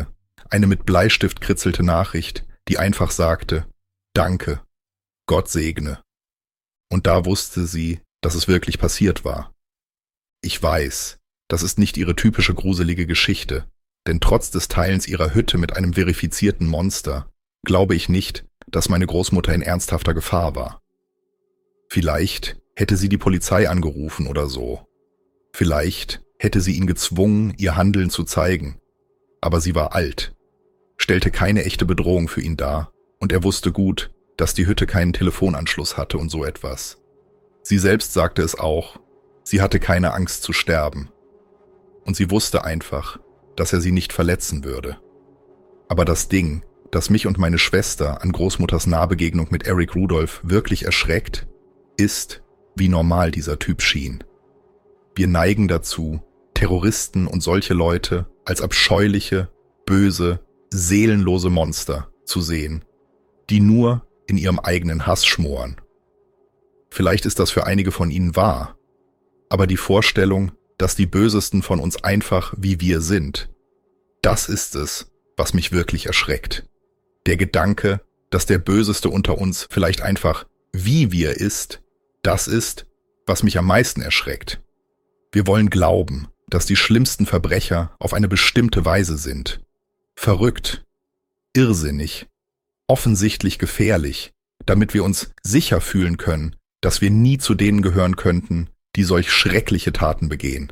Eine mit Bleistift kritzelte Nachricht, die einfach sagte: Danke, Gott segne. Und da wusste sie, dass es wirklich passiert war. Ich weiß, das ist nicht ihre typische gruselige Geschichte, denn trotz des Teilens ihrer Hütte mit einem verifizierten Monster glaube ich nicht, dass meine Großmutter in ernsthafter Gefahr war. Vielleicht hätte sie die Polizei angerufen oder so. Vielleicht hätte sie ihn gezwungen, ihr Handeln zu zeigen. Aber sie war alt, stellte keine echte Bedrohung für ihn dar und er wusste gut, dass die Hütte keinen Telefonanschluss hatte und so etwas. Sie selbst sagte es auch, sie hatte keine Angst zu sterben. Und sie wusste einfach, dass er sie nicht verletzen würde. Aber das Ding, das mich und meine Schwester an Großmutters Nahbegegnung mit Eric Rudolph wirklich erschreckt, ist, wie normal dieser Typ schien. Wir neigen dazu, Terroristen und solche Leute als abscheuliche, böse, seelenlose Monster zu sehen, die nur in ihrem eigenen Hass schmoren. Vielleicht ist das für einige von ihnen wahr, aber die Vorstellung, dass die Bösesten von uns einfach wie wir sind, das ist es, was mich wirklich erschreckt. Der Gedanke, dass der Böseste unter uns vielleicht einfach wie wir ist, das ist, was mich am meisten erschreckt. Wir wollen glauben, dass die schlimmsten Verbrecher auf eine bestimmte Weise sind. Verrückt, irrsinnig, offensichtlich gefährlich, damit wir uns sicher fühlen können, dass wir nie zu denen gehören könnten, die solch schreckliche Taten begehen.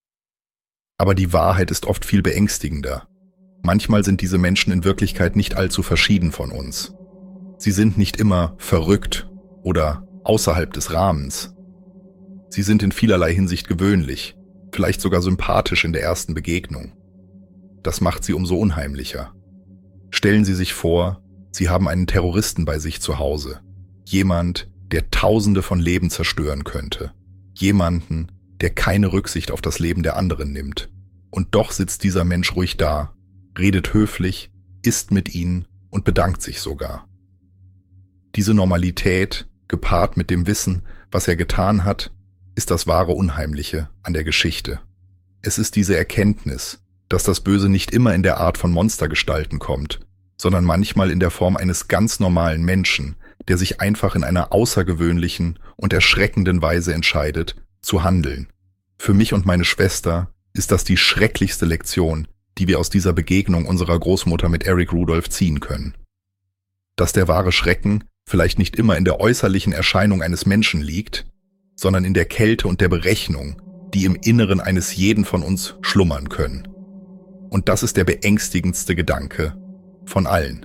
Aber die Wahrheit ist oft viel beängstigender. Manchmal sind diese Menschen in Wirklichkeit nicht allzu verschieden von uns. Sie sind nicht immer verrückt oder außerhalb des Rahmens. Sie sind in vielerlei Hinsicht gewöhnlich, vielleicht sogar sympathisch in der ersten Begegnung. Das macht sie umso unheimlicher. Stellen Sie sich vor, Sie haben einen Terroristen bei sich zu Hause. Jemand, der Tausende von Leben zerstören könnte. Jemanden, der keine Rücksicht auf das Leben der anderen nimmt. Und doch sitzt dieser Mensch ruhig da, redet höflich, isst mit ihnen und bedankt sich sogar. Diese Normalität, gepaart mit dem Wissen, was er getan hat, ist das wahre Unheimliche an der Geschichte. Es ist diese Erkenntnis, dass das Böse nicht immer in der Art von Monstergestalten kommt, sondern manchmal in der Form eines ganz normalen Menschen, der sich einfach in einer außergewöhnlichen und erschreckenden Weise entscheidet, zu handeln. Für mich und meine Schwester ist das die schrecklichste Lektion, die wir aus dieser Begegnung unserer Großmutter mit Eric Rudolph ziehen können. Dass der wahre Schrecken vielleicht nicht immer in der äußerlichen Erscheinung eines Menschen liegt, sondern in der Kälte und der Berechnung, die im Inneren eines jeden von uns schlummern können. Und das ist der beängstigendste Gedanke von allen.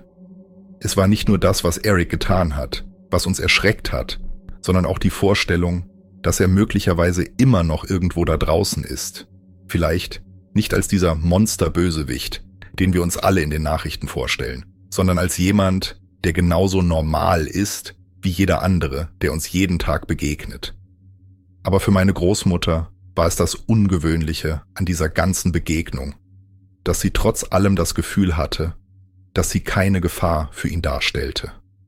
Es war nicht nur das, was Eric getan hat, was uns erschreckt hat, sondern auch die Vorstellung, dass er möglicherweise immer noch irgendwo da draußen ist. Vielleicht nicht als dieser Monster-Bösewicht, den wir uns alle in den Nachrichten vorstellen, sondern als jemand, der genauso normal ist wie jeder andere, der uns jeden Tag begegnet. Aber für meine Großmutter war es das Ungewöhnliche an dieser ganzen Begegnung, dass sie trotz allem das Gefühl hatte, dass sie keine Gefahr für ihn darstellte.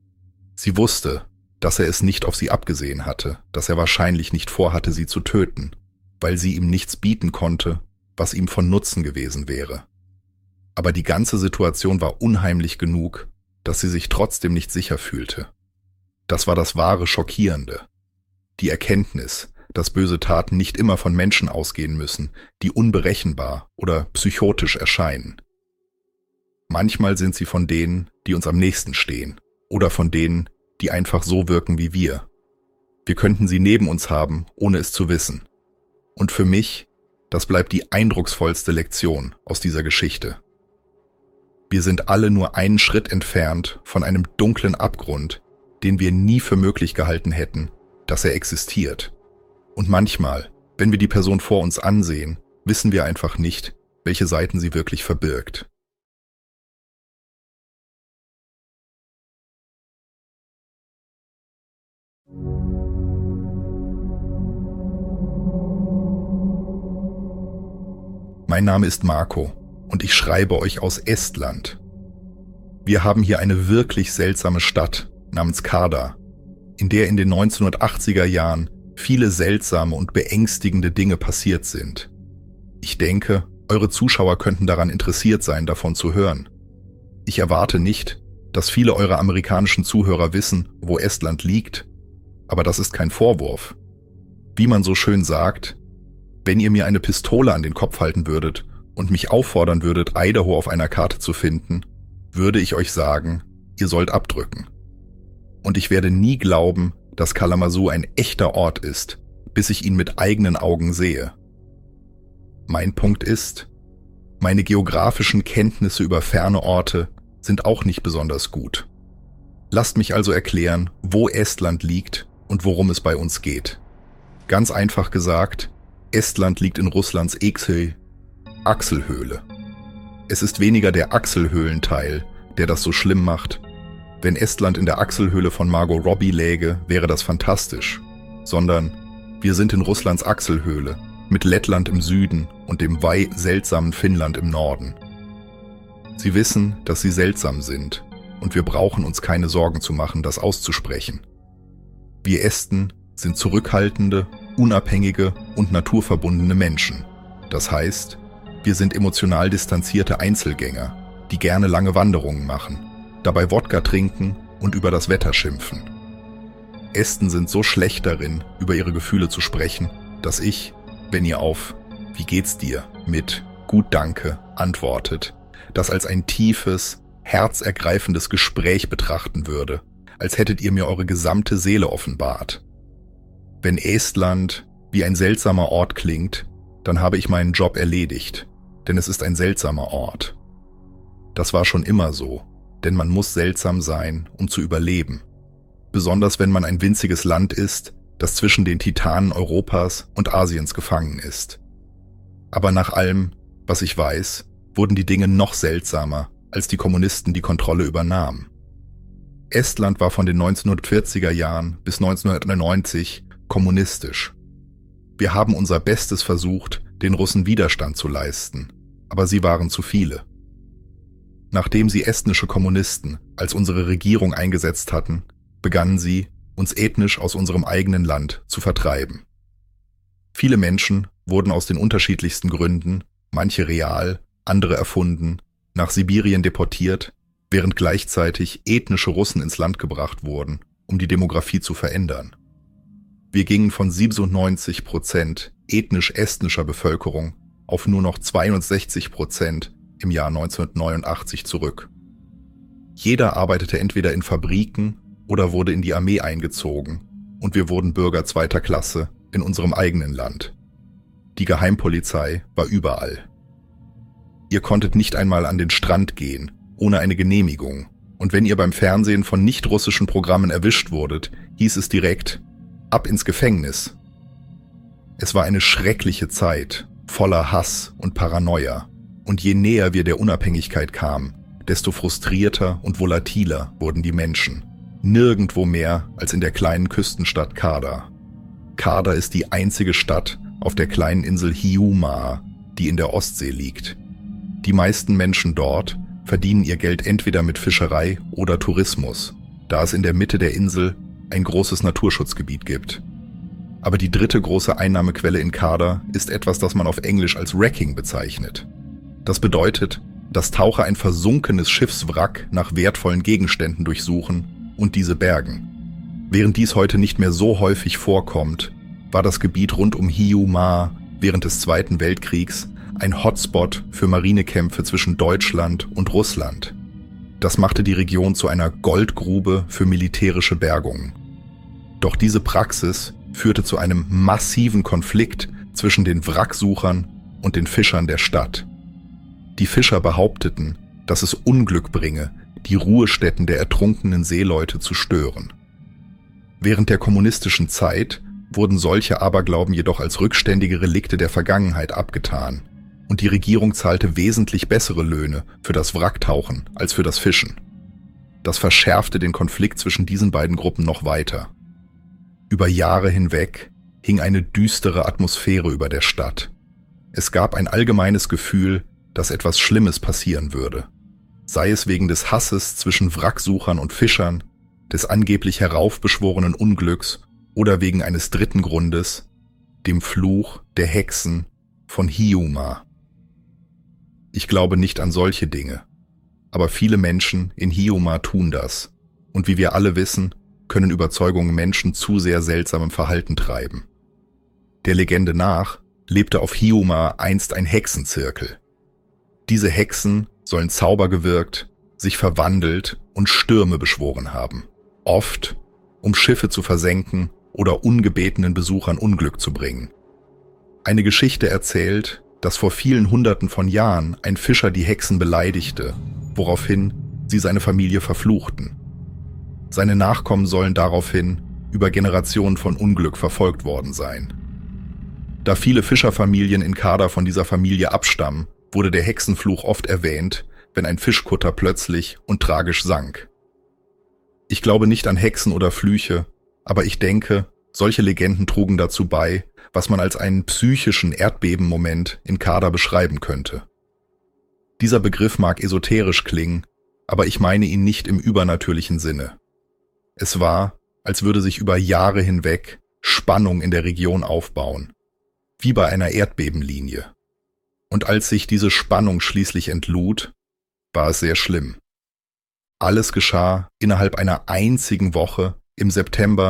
Sie wusste, dass er es nicht auf sie abgesehen hatte, dass er wahrscheinlich nicht vorhatte, sie zu töten, weil sie ihm nichts bieten konnte, was ihm von Nutzen gewesen wäre. Aber die ganze Situation war unheimlich genug, dass sie sich trotzdem nicht sicher fühlte. Das war das wahre Schockierende. Die Erkenntnis, dass böse Taten nicht immer von Menschen ausgehen müssen, die unberechenbar oder psychotisch erscheinen. Manchmal sind sie von denen, die uns am nächsten stehen, oder von denen, die einfach so wirken wie wir. Wir könnten sie neben uns haben, ohne es zu wissen. Und für mich, das bleibt die eindrucksvollste Lektion aus dieser Geschichte. Wir sind alle nur einen Schritt entfernt von einem dunklen Abgrund, den wir nie für möglich gehalten hätten, dass er existiert. Und manchmal, wenn wir die Person vor uns ansehen, wissen wir einfach nicht, welche Seiten sie wirklich verbirgt. Mein Name ist Marco und ich schreibe euch aus Estland. Wir haben hier eine wirklich seltsame Stadt namens Karda, in der in den 1980er Jahren viele seltsame und beängstigende Dinge passiert sind. Ich denke, eure Zuschauer könnten daran interessiert sein, davon zu hören. Ich erwarte nicht, dass viele eurer amerikanischen Zuhörer wissen, wo Estland liegt, aber das ist kein Vorwurf. Wie man so schön sagt, wenn ihr mir eine Pistole an den Kopf halten würdet und mich auffordern würdet, Idaho auf einer Karte zu finden, würde ich euch sagen, ihr sollt abdrücken. Und ich werde nie glauben, dass Kalamazoo ein echter Ort ist, bis ich ihn mit eigenen Augen sehe. Mein Punkt ist, meine geografischen Kenntnisse über ferne Orte sind auch nicht besonders gut. Lasst mich also erklären, wo Estland liegt und worum es bei uns geht. Ganz einfach gesagt, Estland liegt in Russlands Achselhöhle. Es ist weniger der Achselhöhlenteil, der das so schlimm macht. Wenn Estland in der Achselhöhle von Margot Robbie läge, wäre das fantastisch. Sondern wir sind in Russlands Achselhöhle, mit Lettland im Süden und dem seltsamen Finnland im Norden. Sie wissen, dass sie seltsam sind, und wir brauchen uns keine Sorgen zu machen, das auszusprechen. Wir Esten sind zurückhaltende, unabhängige und naturverbundene Menschen. Das heißt, wir sind emotional distanzierte Einzelgänger, die gerne lange Wanderungen machen, dabei Wodka trinken und über das Wetter schimpfen. Esten sind so schlecht darin, über ihre Gefühle zu sprechen, dass ich, wenn ihr auf »Wie geht's dir?« mit »Gut, danke« antwortet, das als ein tiefes, herzergreifendes Gespräch betrachten würde, als hättet ihr mir eure gesamte Seele offenbart. Wenn Estland wie ein seltsamer Ort klingt, dann habe ich meinen Job erledigt, denn es ist ein seltsamer Ort. Das war schon immer so, denn man muss seltsam sein, um zu überleben. Besonders wenn man ein winziges Land ist, das zwischen den Titanen Europas und Asiens gefangen ist. Aber nach allem, was ich weiß, wurden die Dinge noch seltsamer, als die Kommunisten die Kontrolle übernahmen. Estland war von den 1940er Jahren bis 1990 kommunistisch. Wir haben unser Bestes versucht, den Russen Widerstand zu leisten, aber sie waren zu viele. Nachdem sie estnische Kommunisten als unsere Regierung eingesetzt hatten, begannen sie, uns ethnisch aus unserem eigenen Land zu vertreiben. Viele Menschen wurden aus den unterschiedlichsten Gründen, manche real, andere erfunden, nach Sibirien deportiert, während gleichzeitig ethnische Russen ins Land gebracht wurden, um die Demografie zu verändern. Wir gingen von 97% ethnisch-estnischer Bevölkerung auf nur noch 62% im Jahr 1989 zurück. Jeder arbeitete entweder in Fabriken oder wurde in die Armee eingezogen und wir wurden Bürger zweiter Klasse in unserem eigenen Land. Die Geheimpolizei war überall. Ihr konntet nicht einmal an den Strand gehen, ohne eine Genehmigung. Und wenn ihr beim Fernsehen von nicht-russischen Programmen erwischt wurdet, hieß es direkt, ab ins Gefängnis. Es war eine schreckliche Zeit, voller Hass und Paranoia. Und je näher wir der Unabhängigkeit kamen, desto frustrierter und volatiler wurden die Menschen. Nirgendwo mehr als in der kleinen Küstenstadt Kardar. Kardar ist die einzige Stadt auf der kleinen Insel Hiiumaa, die in der Ostsee liegt. Die meisten Menschen dort verdienen ihr Geld entweder mit Fischerei oder Tourismus, da es in der Mitte der Insel ein großes Naturschutzgebiet gibt. Aber die dritte große Einnahmequelle in Kardar ist etwas, das man auf Englisch als Wrecking bezeichnet. Das bedeutet, dass Taucher ein versunkenes Schiffswrack nach wertvollen Gegenständen durchsuchen und diese bergen. Während dies heute nicht mehr so häufig vorkommt, war das Gebiet rund um Hiiumaa während des Zweiten Weltkriegs ein Hotspot für Marinekämpfe zwischen Deutschland und Russland. Das machte die Region zu einer Goldgrube für militärische Bergungen. Doch diese Praxis führte zu einem massiven Konflikt zwischen den Wracksuchern und den Fischern der Stadt. Die Fischer behaupteten, dass es Unglück bringe, die Ruhestätten der ertrunkenen Seeleute zu stören. Während der kommunistischen Zeit wurden solche Aberglauben jedoch als rückständige Relikte der Vergangenheit abgetan und die Regierung zahlte wesentlich bessere Löhne für das Wracktauchen als für das Fischen. Das verschärfte den Konflikt zwischen diesen beiden Gruppen noch weiter. Über Jahre hinweg hing eine düstere Atmosphäre über der Stadt. Es gab ein allgemeines Gefühl, dass etwas Schlimmes passieren würde. Sei es wegen des Hasses zwischen Wracksuchern und Fischern, des angeblich heraufbeschworenen Unglücks oder wegen eines dritten Grundes, dem Fluch der Hexen von Hiiumaa. Ich glaube nicht an solche Dinge, aber viele Menschen in Hiiumaa tun das. Und wie wir alle wissen, können Überzeugungen Menschen zu sehr seltsamem Verhalten treiben. Der Legende nach lebte auf Hiiumaa einst ein Hexenzirkel. Diese Hexen sollen Zauber gewirkt, sich verwandelt und Stürme beschworen haben. Oft, um Schiffe zu versenken oder ungebetenen Besuchern Unglück zu bringen. Eine Geschichte erzählt, dass vor vielen Hunderten von Jahren ein Fischer die Hexen beleidigte, woraufhin sie seine Familie verfluchten. Seine Nachkommen sollen daraufhin über Generationen von Unglück verfolgt worden sein. Da viele Fischerfamilien in Kardar von dieser Familie abstammen, wurde der Hexenfluch oft erwähnt, wenn ein Fischkutter plötzlich und tragisch sank. Ich glaube nicht an Hexen oder Flüche, aber ich denke, solche Legenden trugen dazu bei, was man als einen psychischen Erdbebenmoment in Kardar beschreiben könnte. Dieser Begriff mag esoterisch klingen, aber ich meine ihn nicht im übernatürlichen Sinne. Es war, als würde sich über Jahre hinweg Spannung in der Region aufbauen, wie bei einer Erdbebenlinie. Und als sich diese Spannung schließlich entlud, war es sehr schlimm. Alles geschah innerhalb einer einzigen Woche im September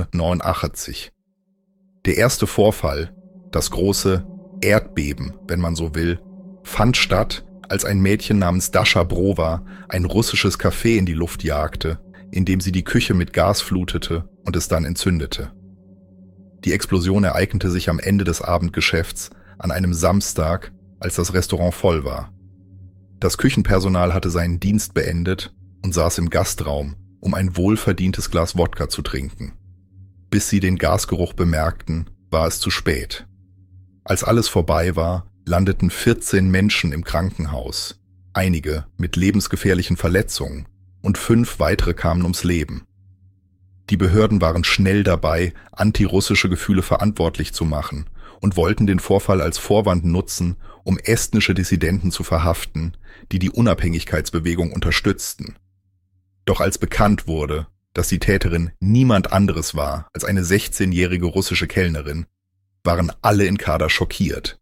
1989. Der erste Vorfall, das große Erdbeben, wenn man so will, fand statt, als ein Mädchen namens Dasha Brova ein russisches Café in die Luft jagte, indem sie die Küche mit Gas flutete und es dann entzündete. Die Explosion ereignete sich am Ende des Abendgeschäfts an einem Samstag, als das Restaurant voll war. Das Küchenpersonal hatte seinen Dienst beendet und saß im Gastraum, um ein wohlverdientes Glas Wodka zu trinken. Bis sie den Gasgeruch bemerkten, war es zu spät. Als alles vorbei war, landeten 14 Menschen im Krankenhaus, einige mit lebensgefährlichen Verletzungen und 5 weitere kamen ums Leben. Die Behörden waren schnell dabei, antirussische Gefühle verantwortlich zu machen und wollten den Vorfall als Vorwand nutzen, um estnische Dissidenten zu verhaften, die die Unabhängigkeitsbewegung unterstützten. Doch als bekannt wurde, dass die Täterin niemand anderes war als eine 16-jährige russische Kellnerin, waren alle in Kardar schockiert.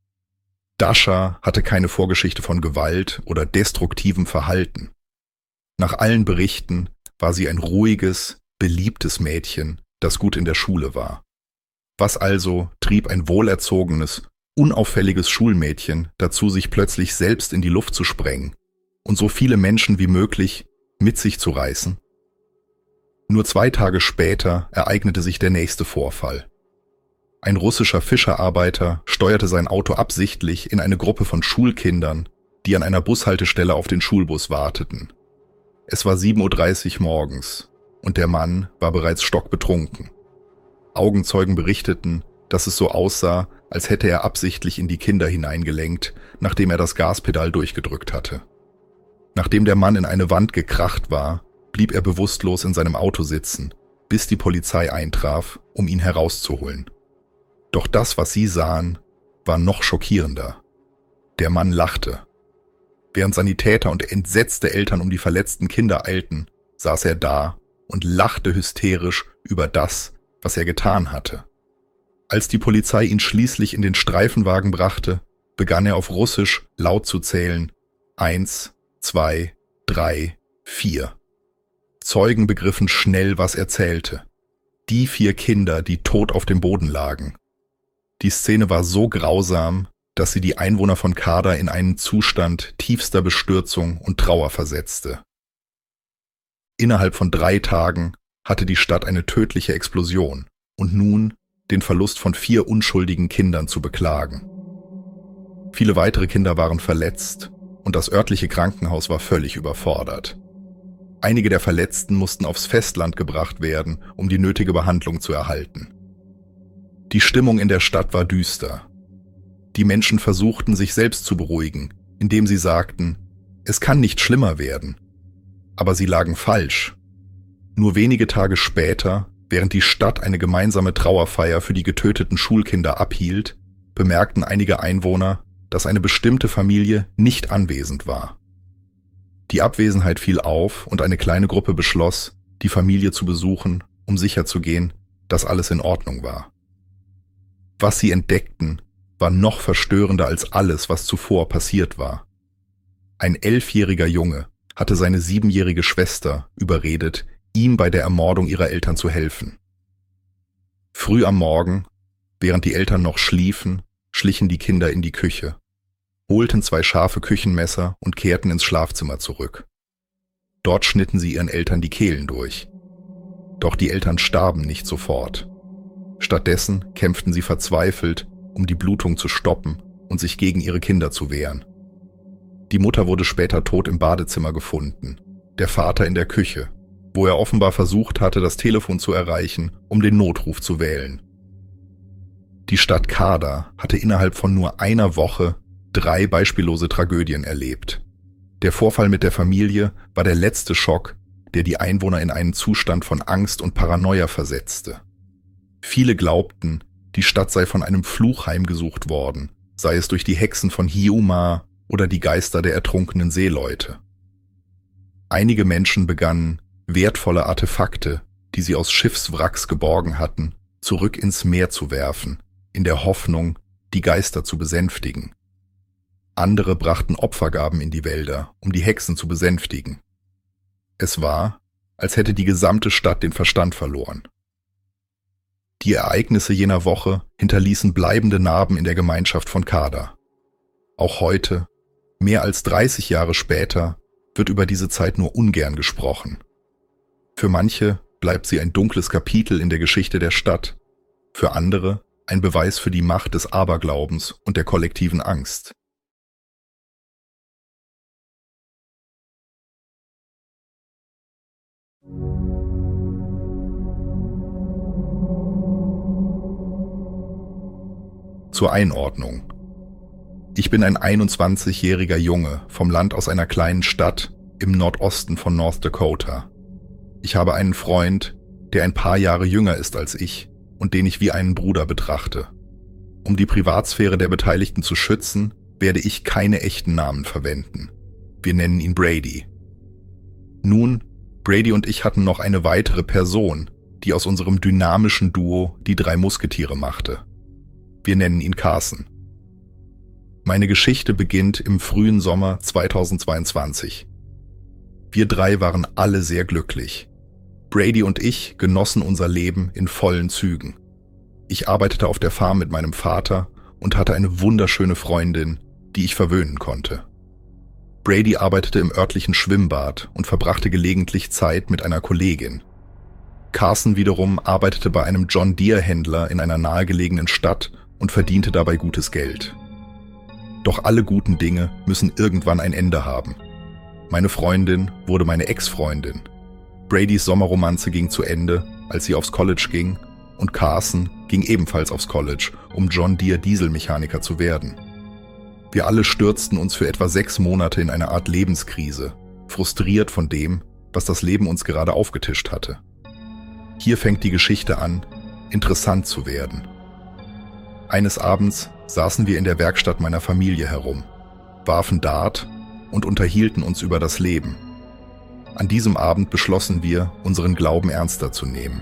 Dasha hatte keine Vorgeschichte von Gewalt oder destruktivem Verhalten. Nach allen Berichten war sie ein ruhiges, beliebtes Mädchen, das gut in der Schule war. Was also trieb ein wohlerzogenes, unauffälliges Schulmädchen dazu, sich plötzlich selbst in die Luft zu sprengen und so viele Menschen wie möglich mit sich zu reißen? Nur 2 Tage später ereignete sich der nächste Vorfall. Ein russischer Fischerarbeiter steuerte sein Auto absichtlich in eine Gruppe von Schulkindern, die an einer Bushaltestelle auf den Schulbus warteten. Es war 7:30 Uhr morgens und der Mann war bereits stockbetrunken. Augenzeugen berichteten, dass es so aussah, als hätte er absichtlich in die Kinder hineingelenkt, nachdem er das Gaspedal durchgedrückt hatte. Nachdem der Mann in eine Wand gekracht war, blieb er bewusstlos in seinem Auto sitzen, bis die Polizei eintraf, um ihn herauszuholen. Doch das, was sie sahen, war noch schockierender. Der Mann lachte. Während Sanitäter und entsetzte Eltern um die verletzten Kinder eilten, saß er da und lachte hysterisch über das, was er getan hatte. Als die Polizei ihn schließlich in den Streifenwagen brachte, begann er auf Russisch laut zu zählen: 1, 2, 3, 4. Zeugen begriffen schnell, was er zählte. Die 4 Kinder, die tot auf dem Boden lagen. Die Szene war so grausam, dass sie die Einwohner von Kardar in einen Zustand tiefster Bestürzung und Trauer versetzte. Innerhalb von 3 Tagen hatte die Stadt eine tödliche Explosion und nun den Verlust von 4 unschuldigen Kindern zu beklagen. Viele weitere Kinder waren verletzt und das örtliche Krankenhaus war völlig überfordert. Einige der Verletzten mussten aufs Festland gebracht werden, um die nötige Behandlung zu erhalten. Die Stimmung in der Stadt war düster. Die Menschen versuchten, sich selbst zu beruhigen, indem sie sagten, es kann nicht schlimmer werden. Aber sie lagen falsch. Nur wenige Tage später, während die Stadt eine gemeinsame Trauerfeier für die getöteten Schulkinder abhielt, bemerkten einige Einwohner, dass eine bestimmte Familie nicht anwesend war. Die Abwesenheit fiel auf und eine kleine Gruppe beschloss, die Familie zu besuchen, um sicherzugehen, dass alles in Ordnung war. Was sie entdeckten, war noch verstörender als alles, was zuvor passiert war. Ein 11-jähriger Junge hatte seine 7-jährige Schwester überredet, ihm bei der Ermordung ihrer Eltern zu helfen. Früh am Morgen, während die Eltern noch schliefen, schlichen die Kinder in die Küche, holten 2 scharfe Küchenmesser und kehrten ins Schlafzimmer zurück. Dort schnitten sie ihren Eltern die Kehlen durch. Doch die Eltern starben nicht sofort. Stattdessen kämpften sie verzweifelt, um die Blutung zu stoppen und sich gegen ihre Kinder zu wehren. Die Mutter wurde später tot im Badezimmer gefunden, der Vater in der Küche, wo er offenbar versucht hatte, das Telefon zu erreichen, um den Notruf zu wählen. Die Stadt Kardar hatte innerhalb von nur einer Woche 3 beispiellose Tragödien erlebt. Der Vorfall mit der Familie war der letzte Schock, der die Einwohner in einen Zustand von Angst und Paranoia versetzte. Viele glaubten, die Stadt sei von einem Fluch heimgesucht worden, sei es durch die Hexen von Hiiumaa oder die Geister der ertrunkenen Seeleute. Einige Menschen begannen, wertvolle Artefakte, die sie aus Schiffswracks geborgen hatten, zurück ins Meer zu werfen, in der Hoffnung, die Geister zu besänftigen. Andere brachten Opfergaben in die Wälder, um die Hexen zu besänftigen. Es war, als hätte die gesamte Stadt den Verstand verloren. Die Ereignisse jener Woche hinterließen bleibende Narben in der Gemeinschaft von Kardar. Auch heute, mehr als 30 Jahre später, wird über diese Zeit nur ungern gesprochen. Für manche bleibt sie ein dunkles Kapitel in der Geschichte der Stadt, für andere ein Beweis für die Macht des Aberglaubens und der kollektiven Angst. Zur Einordnung. Ich bin ein 21-jähriger Junge vom Land aus einer kleinen Stadt im Nordosten von North Dakota. Ich habe einen Freund, der ein paar Jahre jünger ist als ich und den ich wie einen Bruder betrachte. Um die Privatsphäre der Beteiligten zu schützen, werde ich keine echten Namen verwenden. Wir nennen ihn Brady. Nun, Brady und ich hatten noch eine weitere Person, die aus unserem dynamischen Duo die 3 Musketiere machte. Wir nennen ihn Carson. Meine Geschichte beginnt im frühen Sommer 2022. Wir 3 waren alle sehr glücklich. Brady und ich genossen unser Leben in vollen Zügen. Ich arbeitete auf der Farm mit meinem Vater und hatte eine wunderschöne Freundin, die ich verwöhnen konnte. Brady arbeitete im örtlichen Schwimmbad und verbrachte gelegentlich Zeit mit einer Kollegin. Carson wiederum arbeitete bei einem John Deere-Händler in einer nahegelegenen Stadt und verdiente dabei gutes Geld. Doch alle guten Dinge müssen irgendwann ein Ende haben. Meine Freundin wurde meine Ex-Freundin. Bradys Sommerromanze ging zu Ende, als sie aufs College ging, und Carson ging ebenfalls aufs College, um John Deere Dieselmechaniker zu werden. Wir alle stürzten uns für etwa 6 Monate in eine Art Lebenskrise, frustriert von dem, was das Leben uns gerade aufgetischt hatte. Hier fängt die Geschichte an, interessant zu werden. Eines Abends saßen wir in der Werkstatt meiner Familie herum, warfen Dart und unterhielten uns über das Leben. An diesem Abend beschlossen wir, unseren Glauben ernster zu nehmen.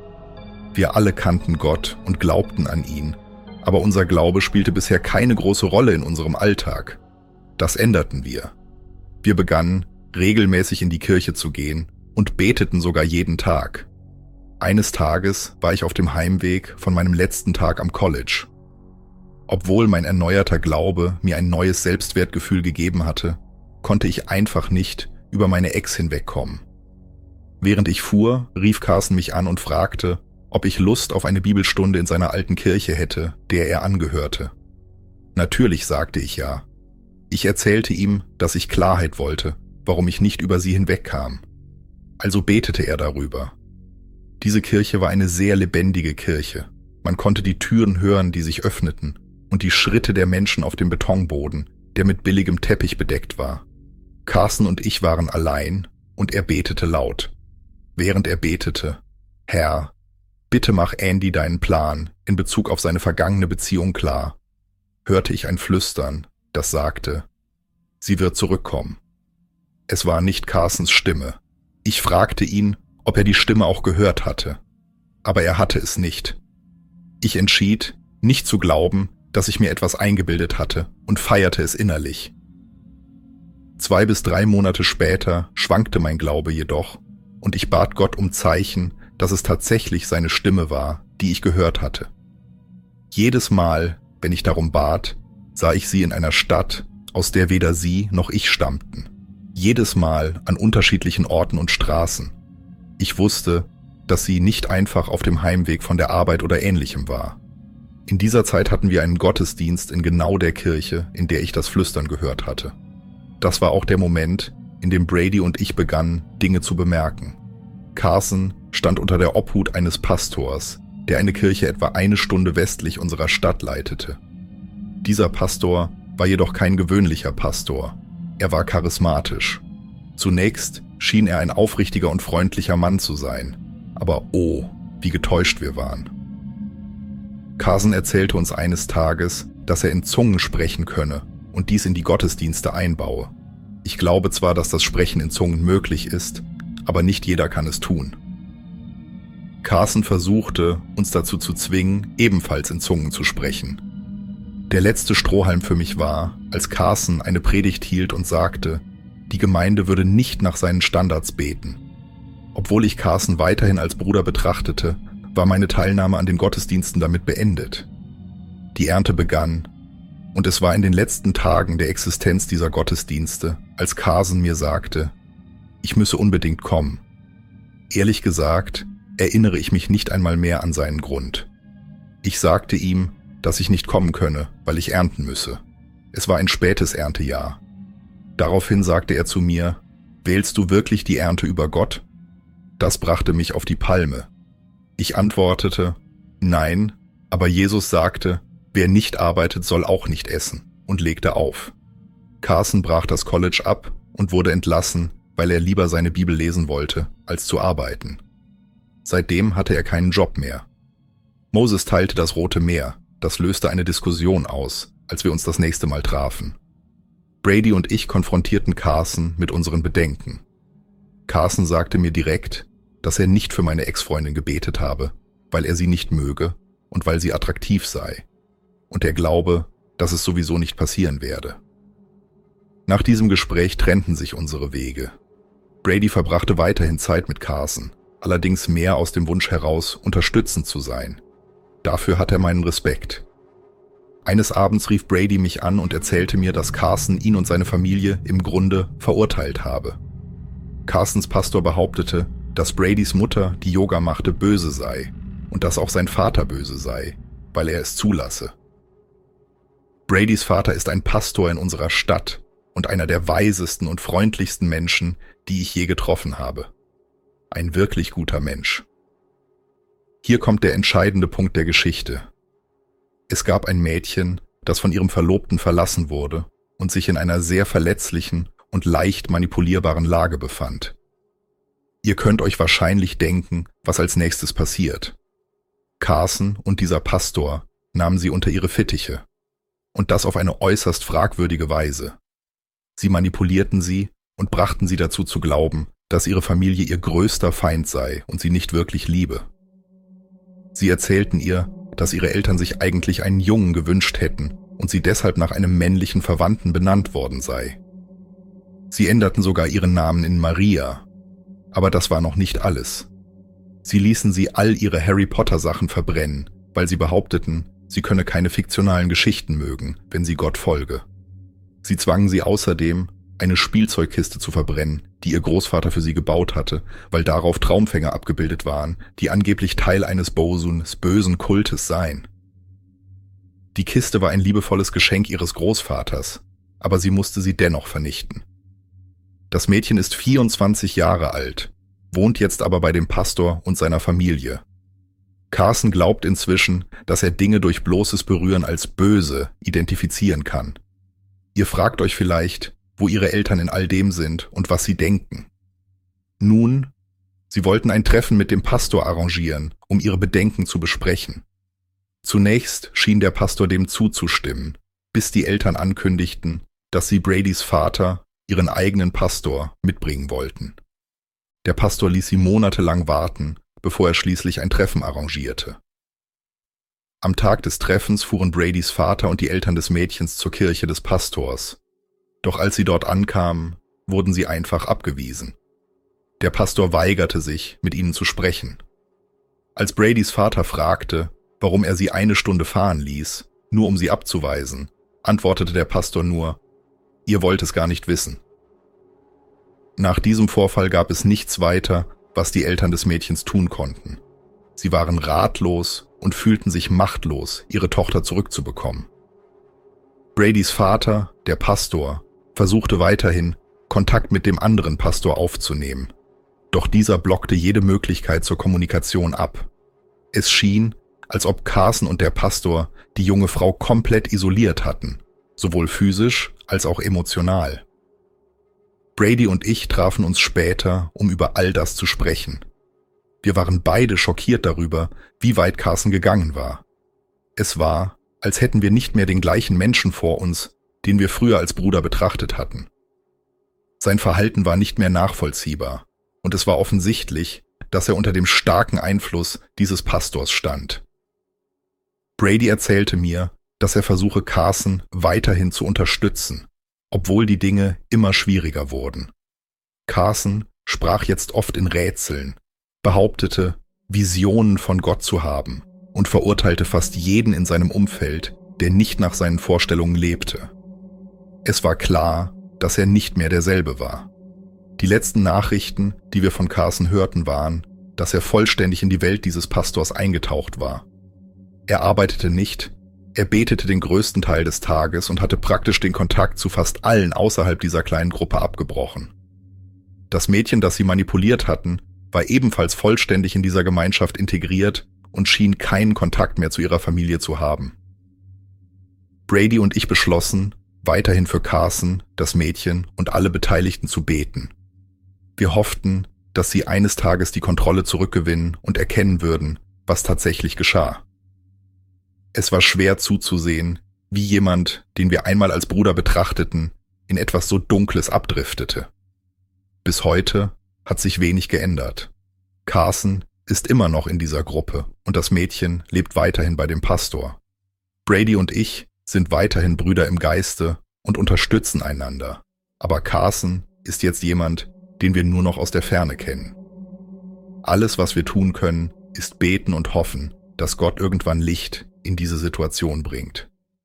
Wir alle kannten Gott und glaubten an ihn, aber unser Glaube spielte bisher keine große Rolle in unserem Alltag. Das änderten wir. Wir begannen, regelmäßig in die Kirche zu gehen und beteten sogar jeden Tag. Eines Tages war ich auf dem Heimweg von meinem letzten Tag am College. Obwohl mein erneuerter Glaube mir ein neues Selbstwertgefühl gegeben hatte, konnte ich einfach nicht über meine Ex hinwegkommen. Während ich fuhr, rief Carson mich an und fragte, ob ich Lust auf eine Bibelstunde in seiner alten Kirche hätte, der er angehörte. Natürlich sagte ich ja. Ich erzählte ihm, dass ich Klarheit wollte, warum ich nicht über sie hinwegkam. Also betete er darüber. Diese Kirche war eine sehr lebendige Kirche. Man konnte die Türen hören, die sich öffneten, und die Schritte der Menschen auf dem Betonboden, der mit billigem Teppich bedeckt war. Carson und ich waren allein, und er betete laut. Während er betete, Herr, bitte mach Andy deinen Plan in Bezug auf seine vergangene Beziehung klar, hörte ich ein Flüstern, das sagte, sie wird zurückkommen. Es war nicht Carsons Stimme. Ich fragte ihn, ob er die Stimme auch gehört hatte. Aber er hatte es nicht. Ich entschied, nicht zu glauben, dass ich mir etwas eingebildet hatte und feierte es innerlich. 2 bis 3 Monate später schwankte mein Glaube jedoch und ich bat Gott um Zeichen, dass es tatsächlich seine Stimme war, die ich gehört hatte. Jedes Mal, wenn ich darum bat, sah ich sie in einer Stadt, aus der weder sie noch ich stammten. Jedes Mal an unterschiedlichen Orten und Straßen. Ich wusste, dass sie nicht einfach auf dem Heimweg von der Arbeit oder Ähnlichem war. In dieser Zeit hatten wir einen Gottesdienst in genau der Kirche, in der ich das Flüstern gehört hatte. Das war auch der Moment, in dem Brady und ich begannen, Dinge zu bemerken. Carson stand unter der Obhut eines Pastors, der eine Kirche etwa 1 Stunde westlich unserer Stadt leitete. Dieser Pastor war jedoch kein gewöhnlicher Pastor. Er war charismatisch. Zunächst schien er ein aufrichtiger und freundlicher Mann zu sein. Aber oh, wie getäuscht wir waren. Carson erzählte uns eines Tages, dass er in Zungen sprechen könne und dies in die Gottesdienste einbaue. Ich glaube zwar, dass das Sprechen in Zungen möglich ist, aber nicht jeder kann es tun. Carson versuchte, uns dazu zu zwingen, ebenfalls in Zungen zu sprechen. Der letzte Strohhalm für mich war, als Carson eine Predigt hielt und sagte, die Gemeinde würde nicht nach seinen Standards beten. Obwohl ich Carson weiterhin als Bruder betrachtete, war meine Teilnahme an den Gottesdiensten damit beendet. Die Ernte begann, und es war in den letzten Tagen der Existenz dieser Gottesdienste, als Carson mir sagte, ich müsse unbedingt kommen. Ehrlich gesagt, erinnere ich mich nicht einmal mehr an seinen Grund. Ich sagte ihm, dass ich nicht kommen könne, weil ich ernten müsse. Es war ein spätes Erntejahr. Daraufhin sagte er zu mir, wählst du wirklich die Ernte über Gott? Das brachte mich auf die Palme. Ich antwortete, nein, aber Jesus sagte, wer nicht arbeitet, soll auch nicht essen, und legte auf. Carson brach das College ab und wurde entlassen, weil er lieber seine Bibel lesen wollte, als zu arbeiten. Seitdem hatte er keinen Job mehr. Moses teilte das Rote Meer, das löste eine Diskussion aus, als wir uns das nächste Mal trafen. Brady und ich konfrontierten Carson mit unseren Bedenken. Carson sagte mir direkt, dass er nicht für meine Ex-Freundin gebetet habe, weil er sie nicht möge und weil sie attraktiv sei. Und er glaube, dass es sowieso nicht passieren werde. Nach diesem Gespräch trennten sich unsere Wege. Brady verbrachte weiterhin Zeit mit Carson, allerdings mehr aus dem Wunsch heraus, unterstützend zu sein. Dafür hat er meinen Respekt. Eines Abends rief Brady mich an und erzählte mir, dass Carson ihn und seine Familie im Grunde verurteilt habe. Carsons Pastor behauptete, dass Bradys Mutter, die Yoga machte, böse sei und dass auch sein Vater böse sei, weil er es zulasse. Bradys Vater ist ein Pastor in unserer Stadt und einer der weisesten und freundlichsten Menschen, die ich je getroffen habe. Ein wirklich guter Mensch. Hier kommt der entscheidende Punkt der Geschichte. Es gab ein Mädchen, das von ihrem Verlobten verlassen wurde und sich in einer sehr verletzlichen und leicht manipulierbaren Lage befand. Ihr könnt euch wahrscheinlich denken, was als nächstes passiert. Carson und dieser Pastor nahmen sie unter ihre Fittiche. Und das auf eine äußerst fragwürdige Weise. Sie manipulierten sie und brachten sie dazu zu glauben, dass ihre Familie ihr größter Feind sei und sie nicht wirklich liebe. Sie erzählten ihr, dass ihre Eltern sich eigentlich einen Jungen gewünscht hätten und sie deshalb nach einem männlichen Verwandten benannt worden sei. Sie änderten sogar ihren Namen in Maria. Aber das war noch nicht alles. Sie ließen sie all ihre Harry-Potter-Sachen verbrennen, weil sie behaupteten, sie könne keine fiktionalen Geschichten mögen, wenn sie Gott folge. Sie zwangen sie außerdem, eine Spielzeugkiste zu verbrennen, die ihr Großvater für sie gebaut hatte, weil darauf Traumfänger abgebildet waren, die angeblich Teil eines Bosuns bösen Kultes seien. Die Kiste war ein liebevolles Geschenk ihres Großvaters, aber sie musste sie dennoch vernichten. Das Mädchen ist 24 Jahre alt, wohnt jetzt aber bei dem Pastor und seiner Familie. Carson glaubt inzwischen, dass er Dinge durch bloßes Berühren als böse identifizieren kann. Ihr fragt euch vielleicht, wo ihre Eltern in all dem sind und was sie denken. Nun, sie wollten ein Treffen mit dem Pastor arrangieren, um ihre Bedenken zu besprechen. Zunächst schien der Pastor dem zuzustimmen, bis die Eltern ankündigten, dass sie Bradys Vater, ihren eigenen Pastor, mitbringen wollten. Der Pastor ließ sie monatelang warten, bevor er schließlich ein Treffen arrangierte. Am Tag des Treffens fuhren Bradys Vater und die Eltern des Mädchens zur Kirche des Pastors. Doch als sie dort ankamen, wurden sie einfach abgewiesen. Der Pastor weigerte sich, mit ihnen zu sprechen. Als Bradys Vater fragte, warum er sie 1 Stunde fahren ließ, nur um sie abzuweisen, antwortete der Pastor nur: Ihr wollt es gar nicht wissen. Nach diesem Vorfall gab es nichts weiter, was die Eltern des Mädchens tun konnten. Sie waren ratlos und fühlten sich machtlos, ihre Tochter zurückzubekommen. Bradys Vater, der Pastor, versuchte weiterhin, Kontakt mit dem anderen Pastor aufzunehmen. Doch dieser blockte jede Möglichkeit zur Kommunikation ab. Es schien, als ob Carson und der Pastor die junge Frau komplett isoliert hatten, sowohl physisch als auch emotional. Brady und ich trafen uns später, um über all das zu sprechen. Wir waren beide schockiert darüber, wie weit Carson gegangen war. Es war, als hätten wir nicht mehr den gleichen Menschen vor uns, den wir früher als Bruder betrachtet hatten. Sein Verhalten war nicht mehr nachvollziehbar, und es war offensichtlich, dass er unter dem starken Einfluss dieses Pastors stand. Brady erzählte mir, dass er versuche, Carson weiterhin zu unterstützen, obwohl die Dinge immer schwieriger wurden. Carson sprach jetzt oft in Rätseln, behauptete, Visionen von Gott zu haben und verurteilte fast jeden in seinem Umfeld, der nicht nach seinen Vorstellungen lebte. Es war klar, dass er nicht mehr derselbe war. Die letzten Nachrichten, die wir von Carson hörten, waren, dass er vollständig in die Welt dieses Pastors eingetaucht war. Er arbeitete nicht, er betete den größten Teil des Tages und hatte praktisch den Kontakt zu fast allen außerhalb dieser kleinen Gruppe abgebrochen. Das Mädchen, das sie manipuliert hatten, war ebenfalls vollständig in dieser Gemeinschaft integriert und schien keinen Kontakt mehr zu ihrer Familie zu haben. Brady und ich beschlossen, weiterhin für Carson, das Mädchen und alle Beteiligten zu beten. Wir hofften, dass sie eines Tages die Kontrolle zurückgewinnen und erkennen würden, was tatsächlich geschah. Es war schwer zuzusehen, wie jemand, den wir einmal als Bruder betrachteten, in etwas so Dunkles abdriftete. Bis heute hat sich wenig geändert. Carson ist immer noch in dieser Gruppe und das Mädchen lebt weiterhin bei dem Pastor. Brady und ich sind weiterhin Brüder im Geiste und unterstützen einander. Aber Carson ist jetzt jemand, den wir nur noch aus der Ferne kennen. Alles, was wir tun können, ist beten und hoffen, dass Gott irgendwann Licht in diese Situation bringt.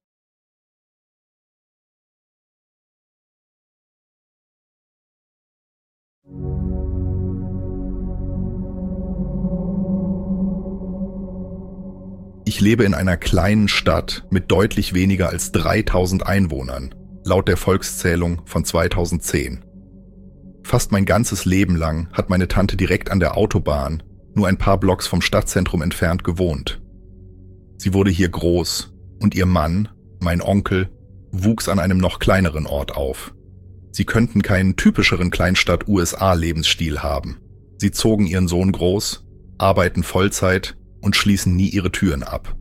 Ich lebe in einer kleinen Stadt mit deutlich weniger als 3000 Einwohnern, laut der Volkszählung von 2010. Fast mein ganzes Leben lang hat meine Tante direkt an der Autobahn, nur ein paar Blocks vom Stadtzentrum entfernt, gewohnt. Sie wurde hier groß und ihr Mann, mein Onkel, wuchs an einem noch kleineren Ort auf. Sie könnten keinen typischeren Kleinstadt-USA-Lebensstil haben. Sie zogen ihren Sohn groß, arbeiten Vollzeit und schließen nie ihre Türen ab.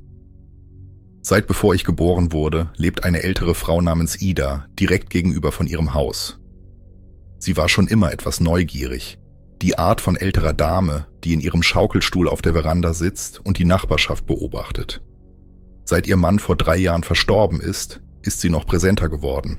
Seit bevor ich geboren wurde, lebt eine ältere Frau namens Ida direkt gegenüber von ihrem Haus. Sie war schon immer etwas neugierig. Die Art von älterer Dame, die in ihrem Schaukelstuhl auf der Veranda sitzt und die Nachbarschaft beobachtet. Seit ihr Mann vor 3 Jahren verstorben ist sie noch präsenter geworden.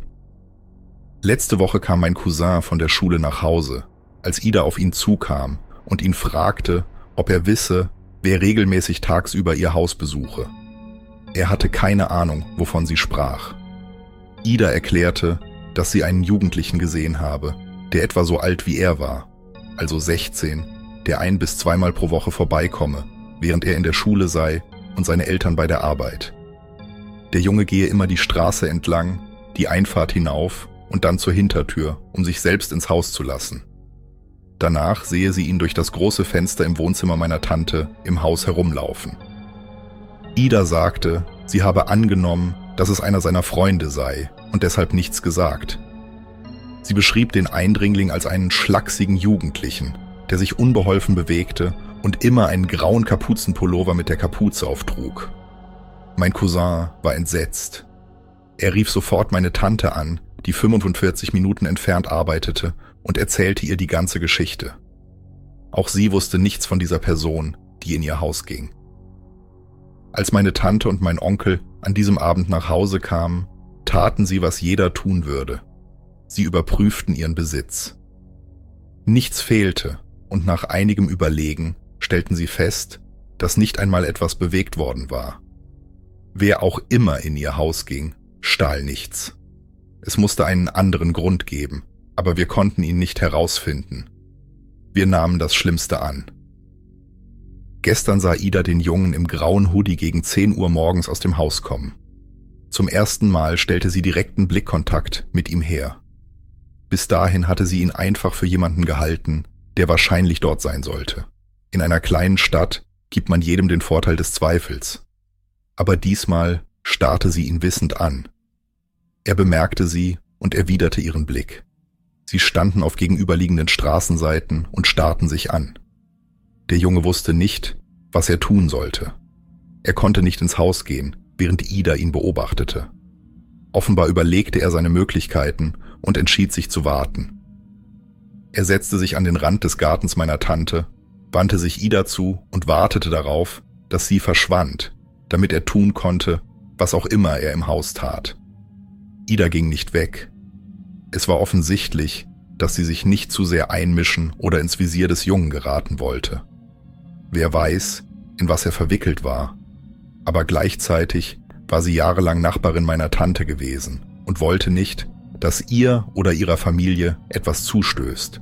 Letzte Woche kam mein Cousin von der Schule nach Hause, als Ida auf ihn zukam und ihn fragte, ob er wisse, wer regelmäßig tagsüber ihr Haus besuche. Er hatte keine Ahnung, wovon sie sprach. Ida erklärte, dass sie einen Jugendlichen gesehen habe, der etwa so alt wie er war, also 16, der 1- bis 2-mal pro Woche vorbeikomme, während er in der Schule sei und seine Eltern bei der Arbeit. Der Junge gehe immer die Straße entlang, die Einfahrt hinauf und dann zur Hintertür, um sich selbst ins Haus zu lassen. Danach sehe sie ihn durch das große Fenster im Wohnzimmer meiner Tante im Haus herumlaufen. Ida sagte, sie habe angenommen, dass es einer seiner Freunde sei und deshalb nichts gesagt. Sie beschrieb den Eindringling als einen schlachsigen Jugendlichen, der sich unbeholfen bewegte und immer einen grauen Kapuzenpullover mit der Kapuze auftrug. Mein Cousin war entsetzt. Er rief sofort meine Tante an, die 45 Minuten entfernt arbeitete, und erzählte ihr die ganze Geschichte. Auch sie wusste nichts von dieser Person, die in ihr Haus ging. Als meine Tante und mein Onkel an diesem Abend nach Hause kamen, taten sie, was jeder tun würde. Sie überprüften ihren Besitz. Nichts fehlte und nach einigem Überlegen stellten sie fest, dass nicht einmal etwas bewegt worden war. Wer auch immer in ihr Haus ging, stahl nichts. Es musste einen anderen Grund geben, aber wir konnten ihn nicht herausfinden. Wir nahmen das Schlimmste an. Gestern sah Ida den Jungen im grauen Hoodie gegen 10 Uhr morgens aus dem Haus kommen. Zum ersten Mal stellte sie direkten Blickkontakt mit ihm her. Bis dahin hatte sie ihn einfach für jemanden gehalten, der wahrscheinlich dort sein sollte. In einer kleinen Stadt gibt man jedem den Vorteil des Zweifels. Aber diesmal starrte sie ihn wissend an. Er bemerkte sie und erwiderte ihren Blick. Sie standen auf gegenüberliegenden Straßenseiten und starrten sich an. Der Junge wusste nicht, was er tun sollte. Er konnte nicht ins Haus gehen, während Ida ihn beobachtete. Offenbar überlegte er seine Möglichkeiten und entschied sich zu warten. Er setzte sich an den Rand des Gartens meiner Tante, wandte sich Ida zu und wartete darauf, dass sie verschwand, damit er tun konnte, was auch immer er im Haus tat. Ida ging nicht weg. Es war offensichtlich, dass sie sich nicht zu sehr einmischen oder ins Visier des Jungen geraten wollte. Wer weiß, in was er verwickelt war. Aber gleichzeitig war sie jahrelang Nachbarin meiner Tante gewesen und wollte nicht, dass ihr oder ihrer Familie etwas zustößt.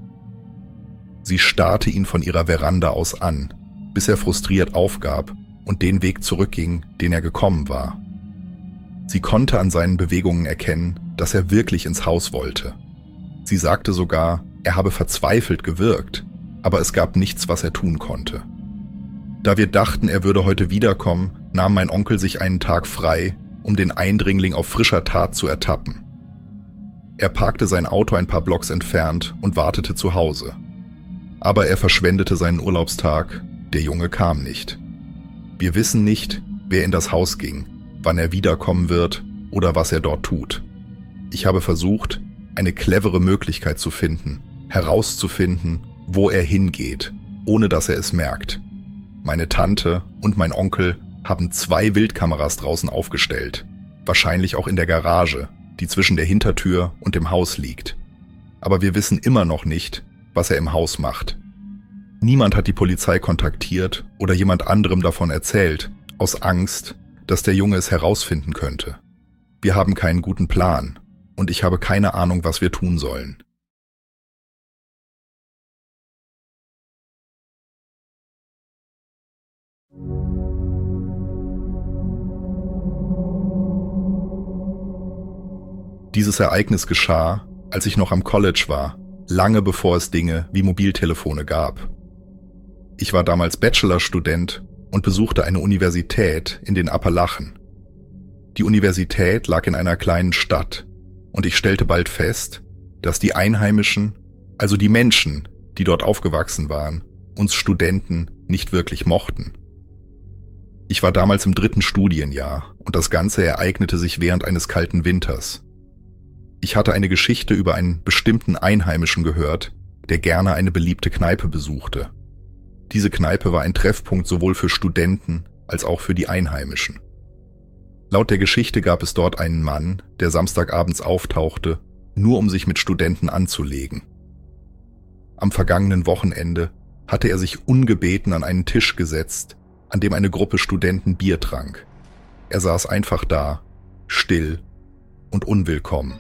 Sie starrte ihn von ihrer Veranda aus an, bis er frustriert aufgab und den Weg zurückging, den er gekommen war. Sie konnte an seinen Bewegungen erkennen, dass er wirklich ins Haus wollte. Sie sagte sogar, er habe verzweifelt gewirkt, aber es gab nichts, was er tun konnte. Da wir dachten, er würde heute wiederkommen, nahm mein Onkel sich einen Tag frei, um den Eindringling auf frischer Tat zu ertappen. Er parkte sein Auto ein paar Blocks entfernt und wartete zu Hause. Aber er verschwendete seinen Urlaubstag, der Junge kam nicht. Wir wissen nicht, wer in das Haus ging, wann er wiederkommen wird oder was er dort tut. Ich habe versucht, eine clevere Möglichkeit zu finden, herauszufinden, wo er hingeht, ohne dass er es merkt. Meine Tante und mein Onkel haben 2 Wildkameras draußen aufgestellt, wahrscheinlich auch in der Garage, die zwischen der Hintertür und dem Haus liegt. Aber wir wissen immer noch nicht, was er im Haus macht. Niemand hat die Polizei kontaktiert oder jemand anderem davon erzählt, aus Angst, dass der Junge es herausfinden könnte. Wir haben keinen guten Plan und ich habe keine Ahnung, was wir tun sollen. Dieses Ereignis geschah, als ich noch am College war, lange bevor es Dinge wie Mobiltelefone gab. Ich war damals Bachelorstudent und besuchte eine Universität in den Appalachen. Die Universität lag in einer kleinen Stadt und ich stellte bald fest, dass die Einheimischen, also die Menschen, die dort aufgewachsen waren, uns Studenten nicht wirklich mochten. Ich war damals im 3. Studienjahr und das Ganze ereignete sich während eines kalten Winters. Ich hatte eine Geschichte über einen bestimmten Einheimischen gehört, der gerne eine beliebte Kneipe besuchte. Diese Kneipe war ein Treffpunkt sowohl für Studenten als auch für die Einheimischen. Laut der Geschichte gab es dort einen Mann, der samstagabends auftauchte, nur um sich mit Studenten anzulegen. Am vergangenen Wochenende hatte er sich ungebeten an einen Tisch gesetzt, an dem eine Gruppe Studenten Bier trank. Er saß einfach da, still und unwillkommen.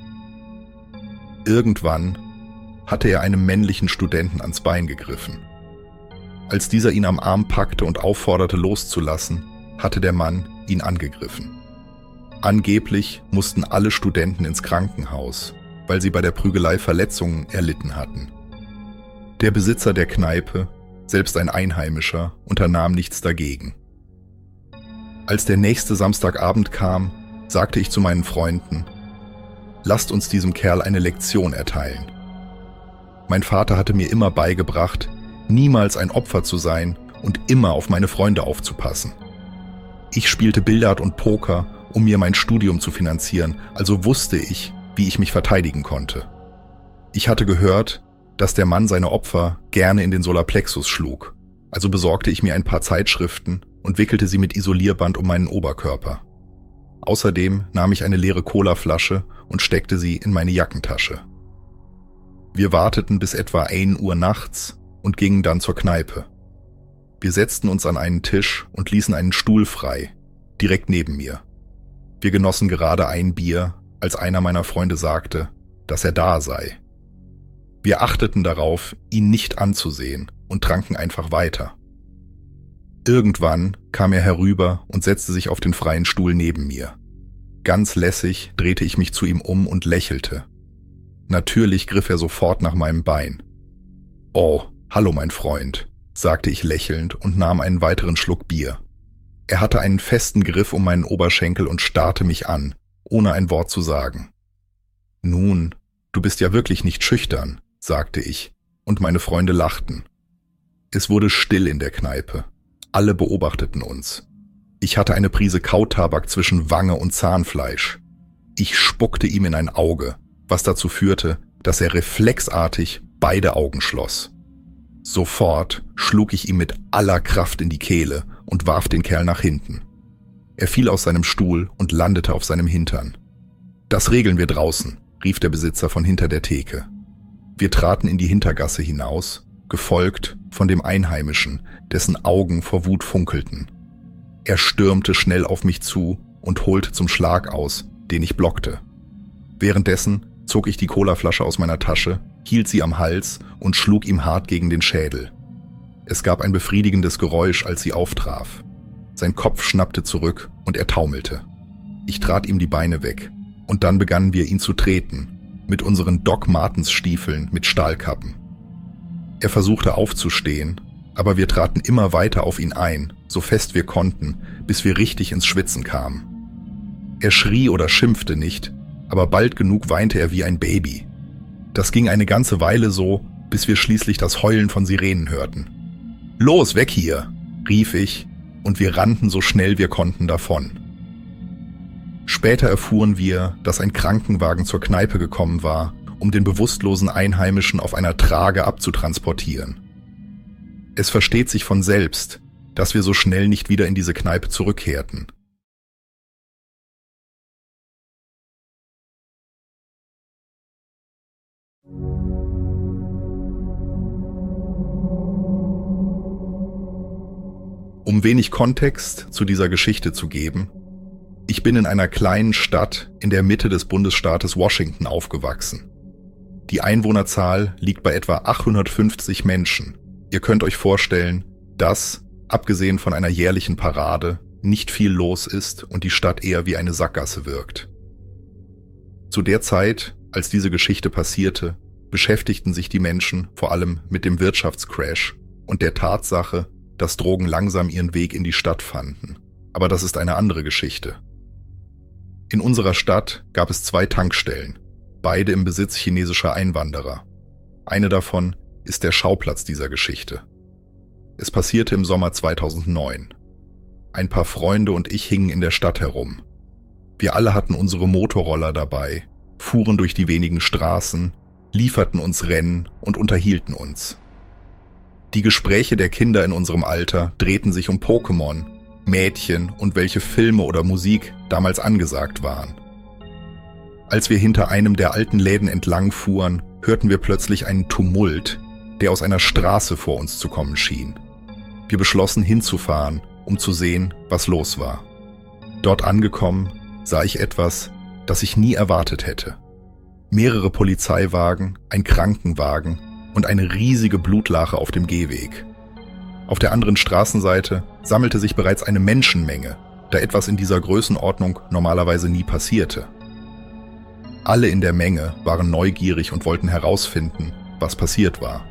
Irgendwann hatte er einem männlichen Studenten ans Bein gegriffen. Als dieser ihn am Arm packte und aufforderte loszulassen, hatte der Mann ihn angegriffen. Angeblich mussten alle Studenten ins Krankenhaus, weil sie bei der Prügelei Verletzungen erlitten hatten. Der Besitzer der Kneipe, selbst ein Einheimischer, unternahm nichts dagegen. Als der nächste Samstagabend kam, sagte ich zu meinen Freunden: Lasst uns diesem Kerl eine Lektion erteilen. Mein Vater hatte mir immer beigebracht, niemals ein Opfer zu sein und immer auf meine Freunde aufzupassen. Ich spielte Billard und Poker, um mir mein Studium zu finanzieren, also wusste ich, wie ich mich verteidigen konnte. Ich hatte gehört, dass der Mann seine Opfer gerne in den Solarplexus schlug, also besorgte ich mir ein paar Zeitschriften und wickelte sie mit Isolierband um meinen Oberkörper. Außerdem nahm ich eine leere Colaflasche und steckte sie in meine Jackentasche. Wir warteten bis etwa 1 Uhr nachts und gingen dann zur Kneipe. Wir setzten uns an einen Tisch und ließen einen Stuhl frei, direkt neben mir. Wir genossen gerade ein Bier, als einer meiner Freunde sagte, dass er da sei. Wir achteten darauf, ihn nicht anzusehen und tranken einfach weiter. Irgendwann kam er herüber und setzte sich auf den freien Stuhl neben mir. Ganz lässig drehte ich mich zu ihm um und lächelte. Natürlich griff er sofort nach meinem Bein. »Oh, hallo mein Freund«, sagte ich lächelnd und nahm einen weiteren Schluck Bier. Er hatte einen festen Griff um meinen Oberschenkel und starrte mich an, ohne ein Wort zu sagen. »Nun, du bist ja wirklich nicht schüchtern«, sagte ich, und meine Freunde lachten. Es wurde still in der Kneipe. Alle beobachteten uns. Ich hatte eine Prise Kautabak zwischen Wange und Zahnfleisch. Ich spuckte ihm in ein Auge, was dazu führte, dass er reflexartig beide Augen schloss. Sofort schlug ich ihm mit aller Kraft in die Kehle und warf den Kerl nach hinten. Er fiel aus seinem Stuhl und landete auf seinem Hintern. »Das regeln wir draußen«, rief der Besitzer von hinter der Theke. Wir traten in die Hintergasse hinaus, gefolgt von dem Einheimischen, dessen Augen vor Wut funkelten. Er stürmte schnell auf mich zu und holte zum Schlag aus, den ich blockte. Währenddessen zog ich die Colaflasche aus meiner Tasche, hielt sie am Hals und schlug ihm hart gegen den Schädel. Es gab ein befriedigendes Geräusch, als sie auftraf. Sein Kopf schnappte zurück und er taumelte. Ich trat ihm die Beine weg und dann begannen wir ihn zu treten, mit unseren Doc Martens Stiefeln mit Stahlkappen. Er versuchte aufzustehen, aber wir traten immer weiter auf ihn ein, so fest wir konnten, bis wir richtig ins Schwitzen kamen. Er schrie oder schimpfte nicht, aber bald genug weinte er wie ein Baby. Das ging eine ganze Weile so, bis wir schließlich das Heulen von Sirenen hörten. »Los, weg hier«, rief ich, und wir rannten so schnell wir konnten davon. Später erfuhren wir, dass ein Krankenwagen zur Kneipe gekommen war, um den bewusstlosen Einheimischen auf einer Trage abzutransportieren. Es versteht sich von selbst, dass wir so schnell nicht wieder in diese Kneipe zurückkehrten. Um wenig Kontext zu dieser Geschichte zu geben: Ich bin in einer kleinen Stadt in der Mitte des Bundesstaates Washington aufgewachsen. Die Einwohnerzahl liegt bei etwa 850 Menschen. Ihr könnt euch vorstellen, dass, abgesehen von einer jährlichen Parade, nicht viel los ist und die Stadt eher wie eine Sackgasse wirkt. Zu der Zeit, als diese Geschichte passierte, beschäftigten sich die Menschen vor allem mit dem Wirtschaftscrash und der Tatsache, dass Drogen langsam ihren Weg in die Stadt fanden. Aber das ist eine andere Geschichte. In unserer Stadt gab es 2 Tankstellen, beide im Besitz chinesischer Einwanderer. Eine davon ist der Schauplatz dieser Geschichte. Es passierte im Sommer 2009. Ein paar Freunde und ich hingen in der Stadt herum. Wir alle hatten unsere Motorroller dabei, fuhren durch die wenigen Straßen, lieferten uns Rennen und unterhielten uns. Die Gespräche der Kinder in unserem Alter drehten sich um Pokémon, Mädchen und welche Filme oder Musik damals angesagt waren. Als wir hinter einem der alten Läden entlang fuhren, hörten wir plötzlich einen Tumult, der aus einer Straße vor uns zu kommen schien. Wir beschlossen hinzufahren, um zu sehen, was los war. Dort angekommen, sah ich etwas, das ich nie erwartet hätte. Mehrere Polizeiwagen, ein Krankenwagen und eine riesige Blutlache auf dem Gehweg. Auf der anderen Straßenseite sammelte sich bereits eine Menschenmenge, da etwas in dieser Größenordnung normalerweise nie passierte. Alle in der Menge waren neugierig und wollten herausfinden, was passiert war.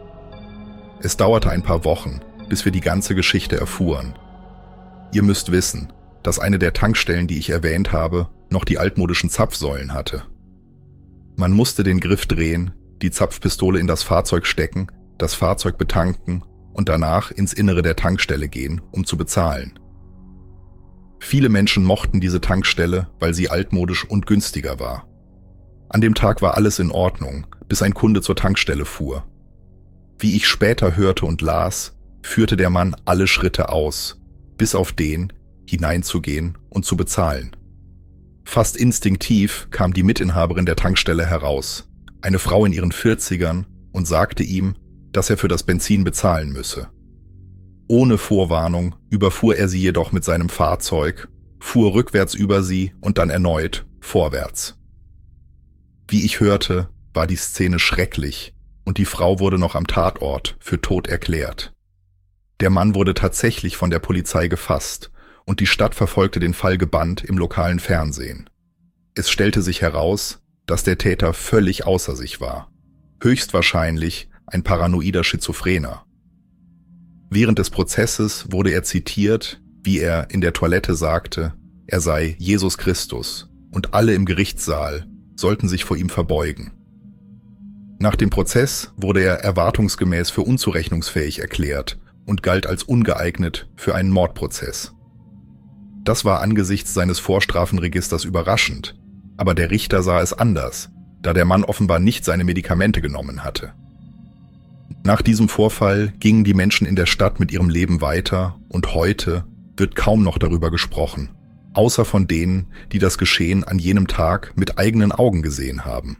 Es dauerte ein paar Wochen, bis wir die ganze Geschichte erfuhren. Ihr müsst wissen, dass eine der Tankstellen, die ich erwähnt habe, noch die altmodischen Zapfsäulen hatte. Man musste den Griff drehen, die Zapfpistole in das Fahrzeug stecken, das Fahrzeug betanken und danach ins Innere der Tankstelle gehen, um zu bezahlen. Viele Menschen mochten diese Tankstelle, weil sie altmodisch und günstiger war. An dem Tag war alles in Ordnung, bis ein Kunde zur Tankstelle fuhr. Wie ich später hörte und las, führte der Mann alle Schritte aus, bis auf den, hineinzugehen und zu bezahlen. Fast instinktiv kam die Mitinhaberin der Tankstelle heraus, eine Frau in ihren 40ern, und sagte ihm, dass er für das Benzin bezahlen müsse. Ohne Vorwarnung überfuhr er sie jedoch mit seinem Fahrzeug, fuhr rückwärts über sie und dann erneut vorwärts. Wie ich hörte, war die Szene schrecklich und die Frau wurde noch am Tatort für tot erklärt. Der Mann wurde tatsächlich von der Polizei gefasst und die Stadt verfolgte den Fall gebannt im lokalen Fernsehen. Es stellte sich heraus, dass der Täter völlig außer sich war. Höchstwahrscheinlich ein paranoider Schizophrener. Während des Prozesses wurde er zitiert, wie er in der Toilette sagte, er sei Jesus Christus und alle im Gerichtssaal sollten sich vor ihm verbeugen. Nach dem Prozess wurde er erwartungsgemäß für unzurechnungsfähig erklärt und galt als ungeeignet für einen Mordprozess. Das war angesichts seines Vorstrafenregisters überraschend, aber der Richter sah es anders, da der Mann offenbar nicht seine Medikamente genommen hatte. Nach diesem Vorfall gingen die Menschen in der Stadt mit ihrem Leben weiter und heute wird kaum noch darüber gesprochen, außer von denen, die das Geschehen an jenem Tag mit eigenen Augen gesehen haben.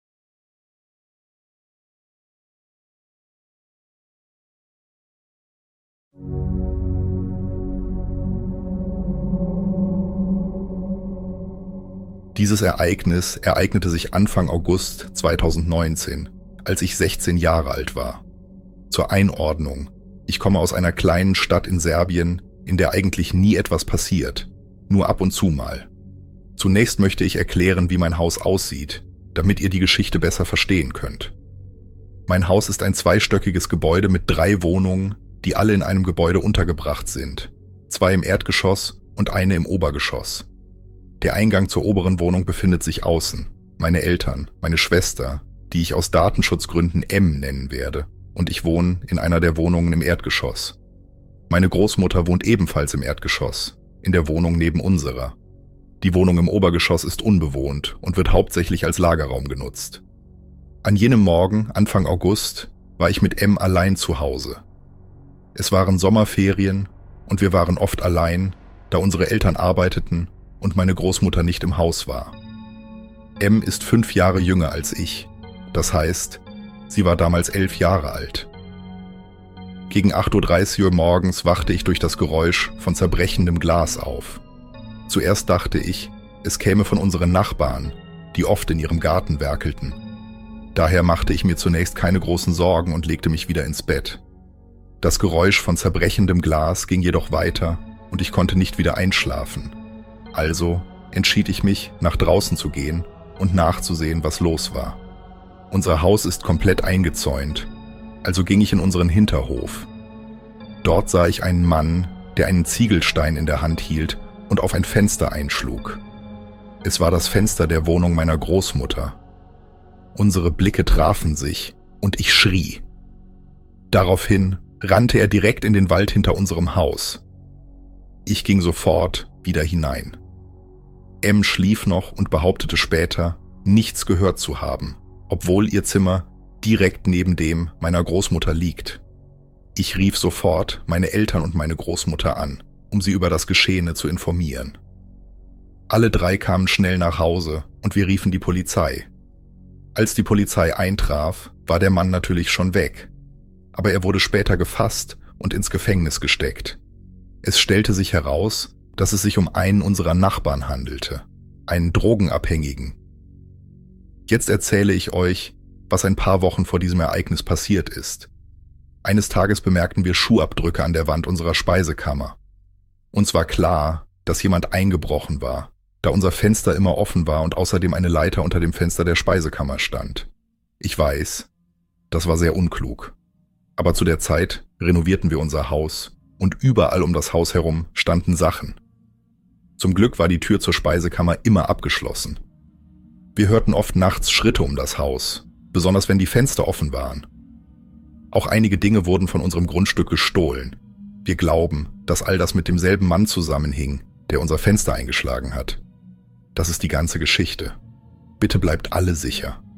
Dieses Ereignis ereignete sich Anfang August 2019, als ich 16 Jahre alt war. Zur Einordnung: Ich komme aus einer kleinen Stadt in Serbien, in der eigentlich nie etwas passiert, nur ab und zu mal. Zunächst möchte ich erklären, wie mein Haus aussieht, damit ihr die Geschichte besser verstehen könnt. Mein Haus ist ein zweistöckiges Gebäude mit 3 Wohnungen, die alle in einem Gebäude untergebracht sind, 2 im Erdgeschoss und eine im Obergeschoss. Der Eingang zur oberen Wohnung befindet sich außen. Meine Eltern, meine Schwester, die ich aus Datenschutzgründen M nennen werde, und ich wohne in einer der Wohnungen im Erdgeschoss. Meine Großmutter wohnt ebenfalls im Erdgeschoss, in der Wohnung neben unserer. Die Wohnung im Obergeschoss ist unbewohnt und wird hauptsächlich als Lagerraum genutzt. An jenem Morgen, Anfang August, war ich mit M allein zu Hause. Es waren Sommerferien und wir waren oft allein, da unsere Eltern arbeiteten und meine Großmutter nicht im Haus war. M ist 5 Jahre jünger als ich, das heißt, sie war damals 11 Jahre alt. Gegen 8:30 Uhr morgens wachte ich durch das Geräusch von zerbrechendem Glas auf. Zuerst dachte ich, es käme von unseren Nachbarn, die oft in ihrem Garten werkelten. Daher machte ich mir zunächst keine großen Sorgen und legte mich wieder ins Bett. Das Geräusch von zerbrechendem Glas ging jedoch weiter und ich konnte nicht wieder einschlafen. Also entschied ich mich, nach draußen zu gehen und nachzusehen, was los war. Unser Haus ist komplett eingezäunt, also ging ich in unseren Hinterhof. Dort sah ich einen Mann, der einen Ziegelstein in der Hand hielt und auf ein Fenster einschlug. Es war das Fenster der Wohnung meiner Großmutter. Unsere Blicke trafen sich und ich schrie. Daraufhin rannte er direkt in den Wald hinter unserem Haus. Ich ging sofort wieder hinein. M schlief noch und behauptete später, nichts gehört zu haben, obwohl ihr Zimmer direkt neben dem meiner Großmutter liegt. Ich rief sofort meine Eltern und meine Großmutter an, um sie über das Geschehene zu informieren. Alle 3 kamen schnell nach Hause und wir riefen die Polizei. Als die Polizei eintraf, war der Mann natürlich schon weg, aber er wurde später gefasst und ins Gefängnis gesteckt. Es stellte sich heraus, dass es sich um einen unserer Nachbarn handelte, einen Drogenabhängigen. Jetzt erzähle ich euch, was ein paar Wochen vor diesem Ereignis passiert ist. Eines Tages bemerkten wir Schuhabdrücke an der Wand unserer Speisekammer. Uns war klar, dass jemand eingebrochen war, da unser Fenster immer offen war und außerdem eine Leiter unter dem Fenster der Speisekammer stand. Ich weiß, das war sehr unklug. Aber zu der Zeit renovierten wir unser Haus und überall um das Haus herum standen Sachen. Zum Glück war die Tür zur Speisekammer immer abgeschlossen. Wir hörten oft nachts Schritte um das Haus, besonders wenn die Fenster offen waren. Auch einige Dinge wurden von unserem Grundstück gestohlen. Wir glauben, dass all das mit demselben Mann zusammenhing, der unser Fenster eingeschlagen hat. Das ist die ganze Geschichte. Bitte bleibt alle sicher.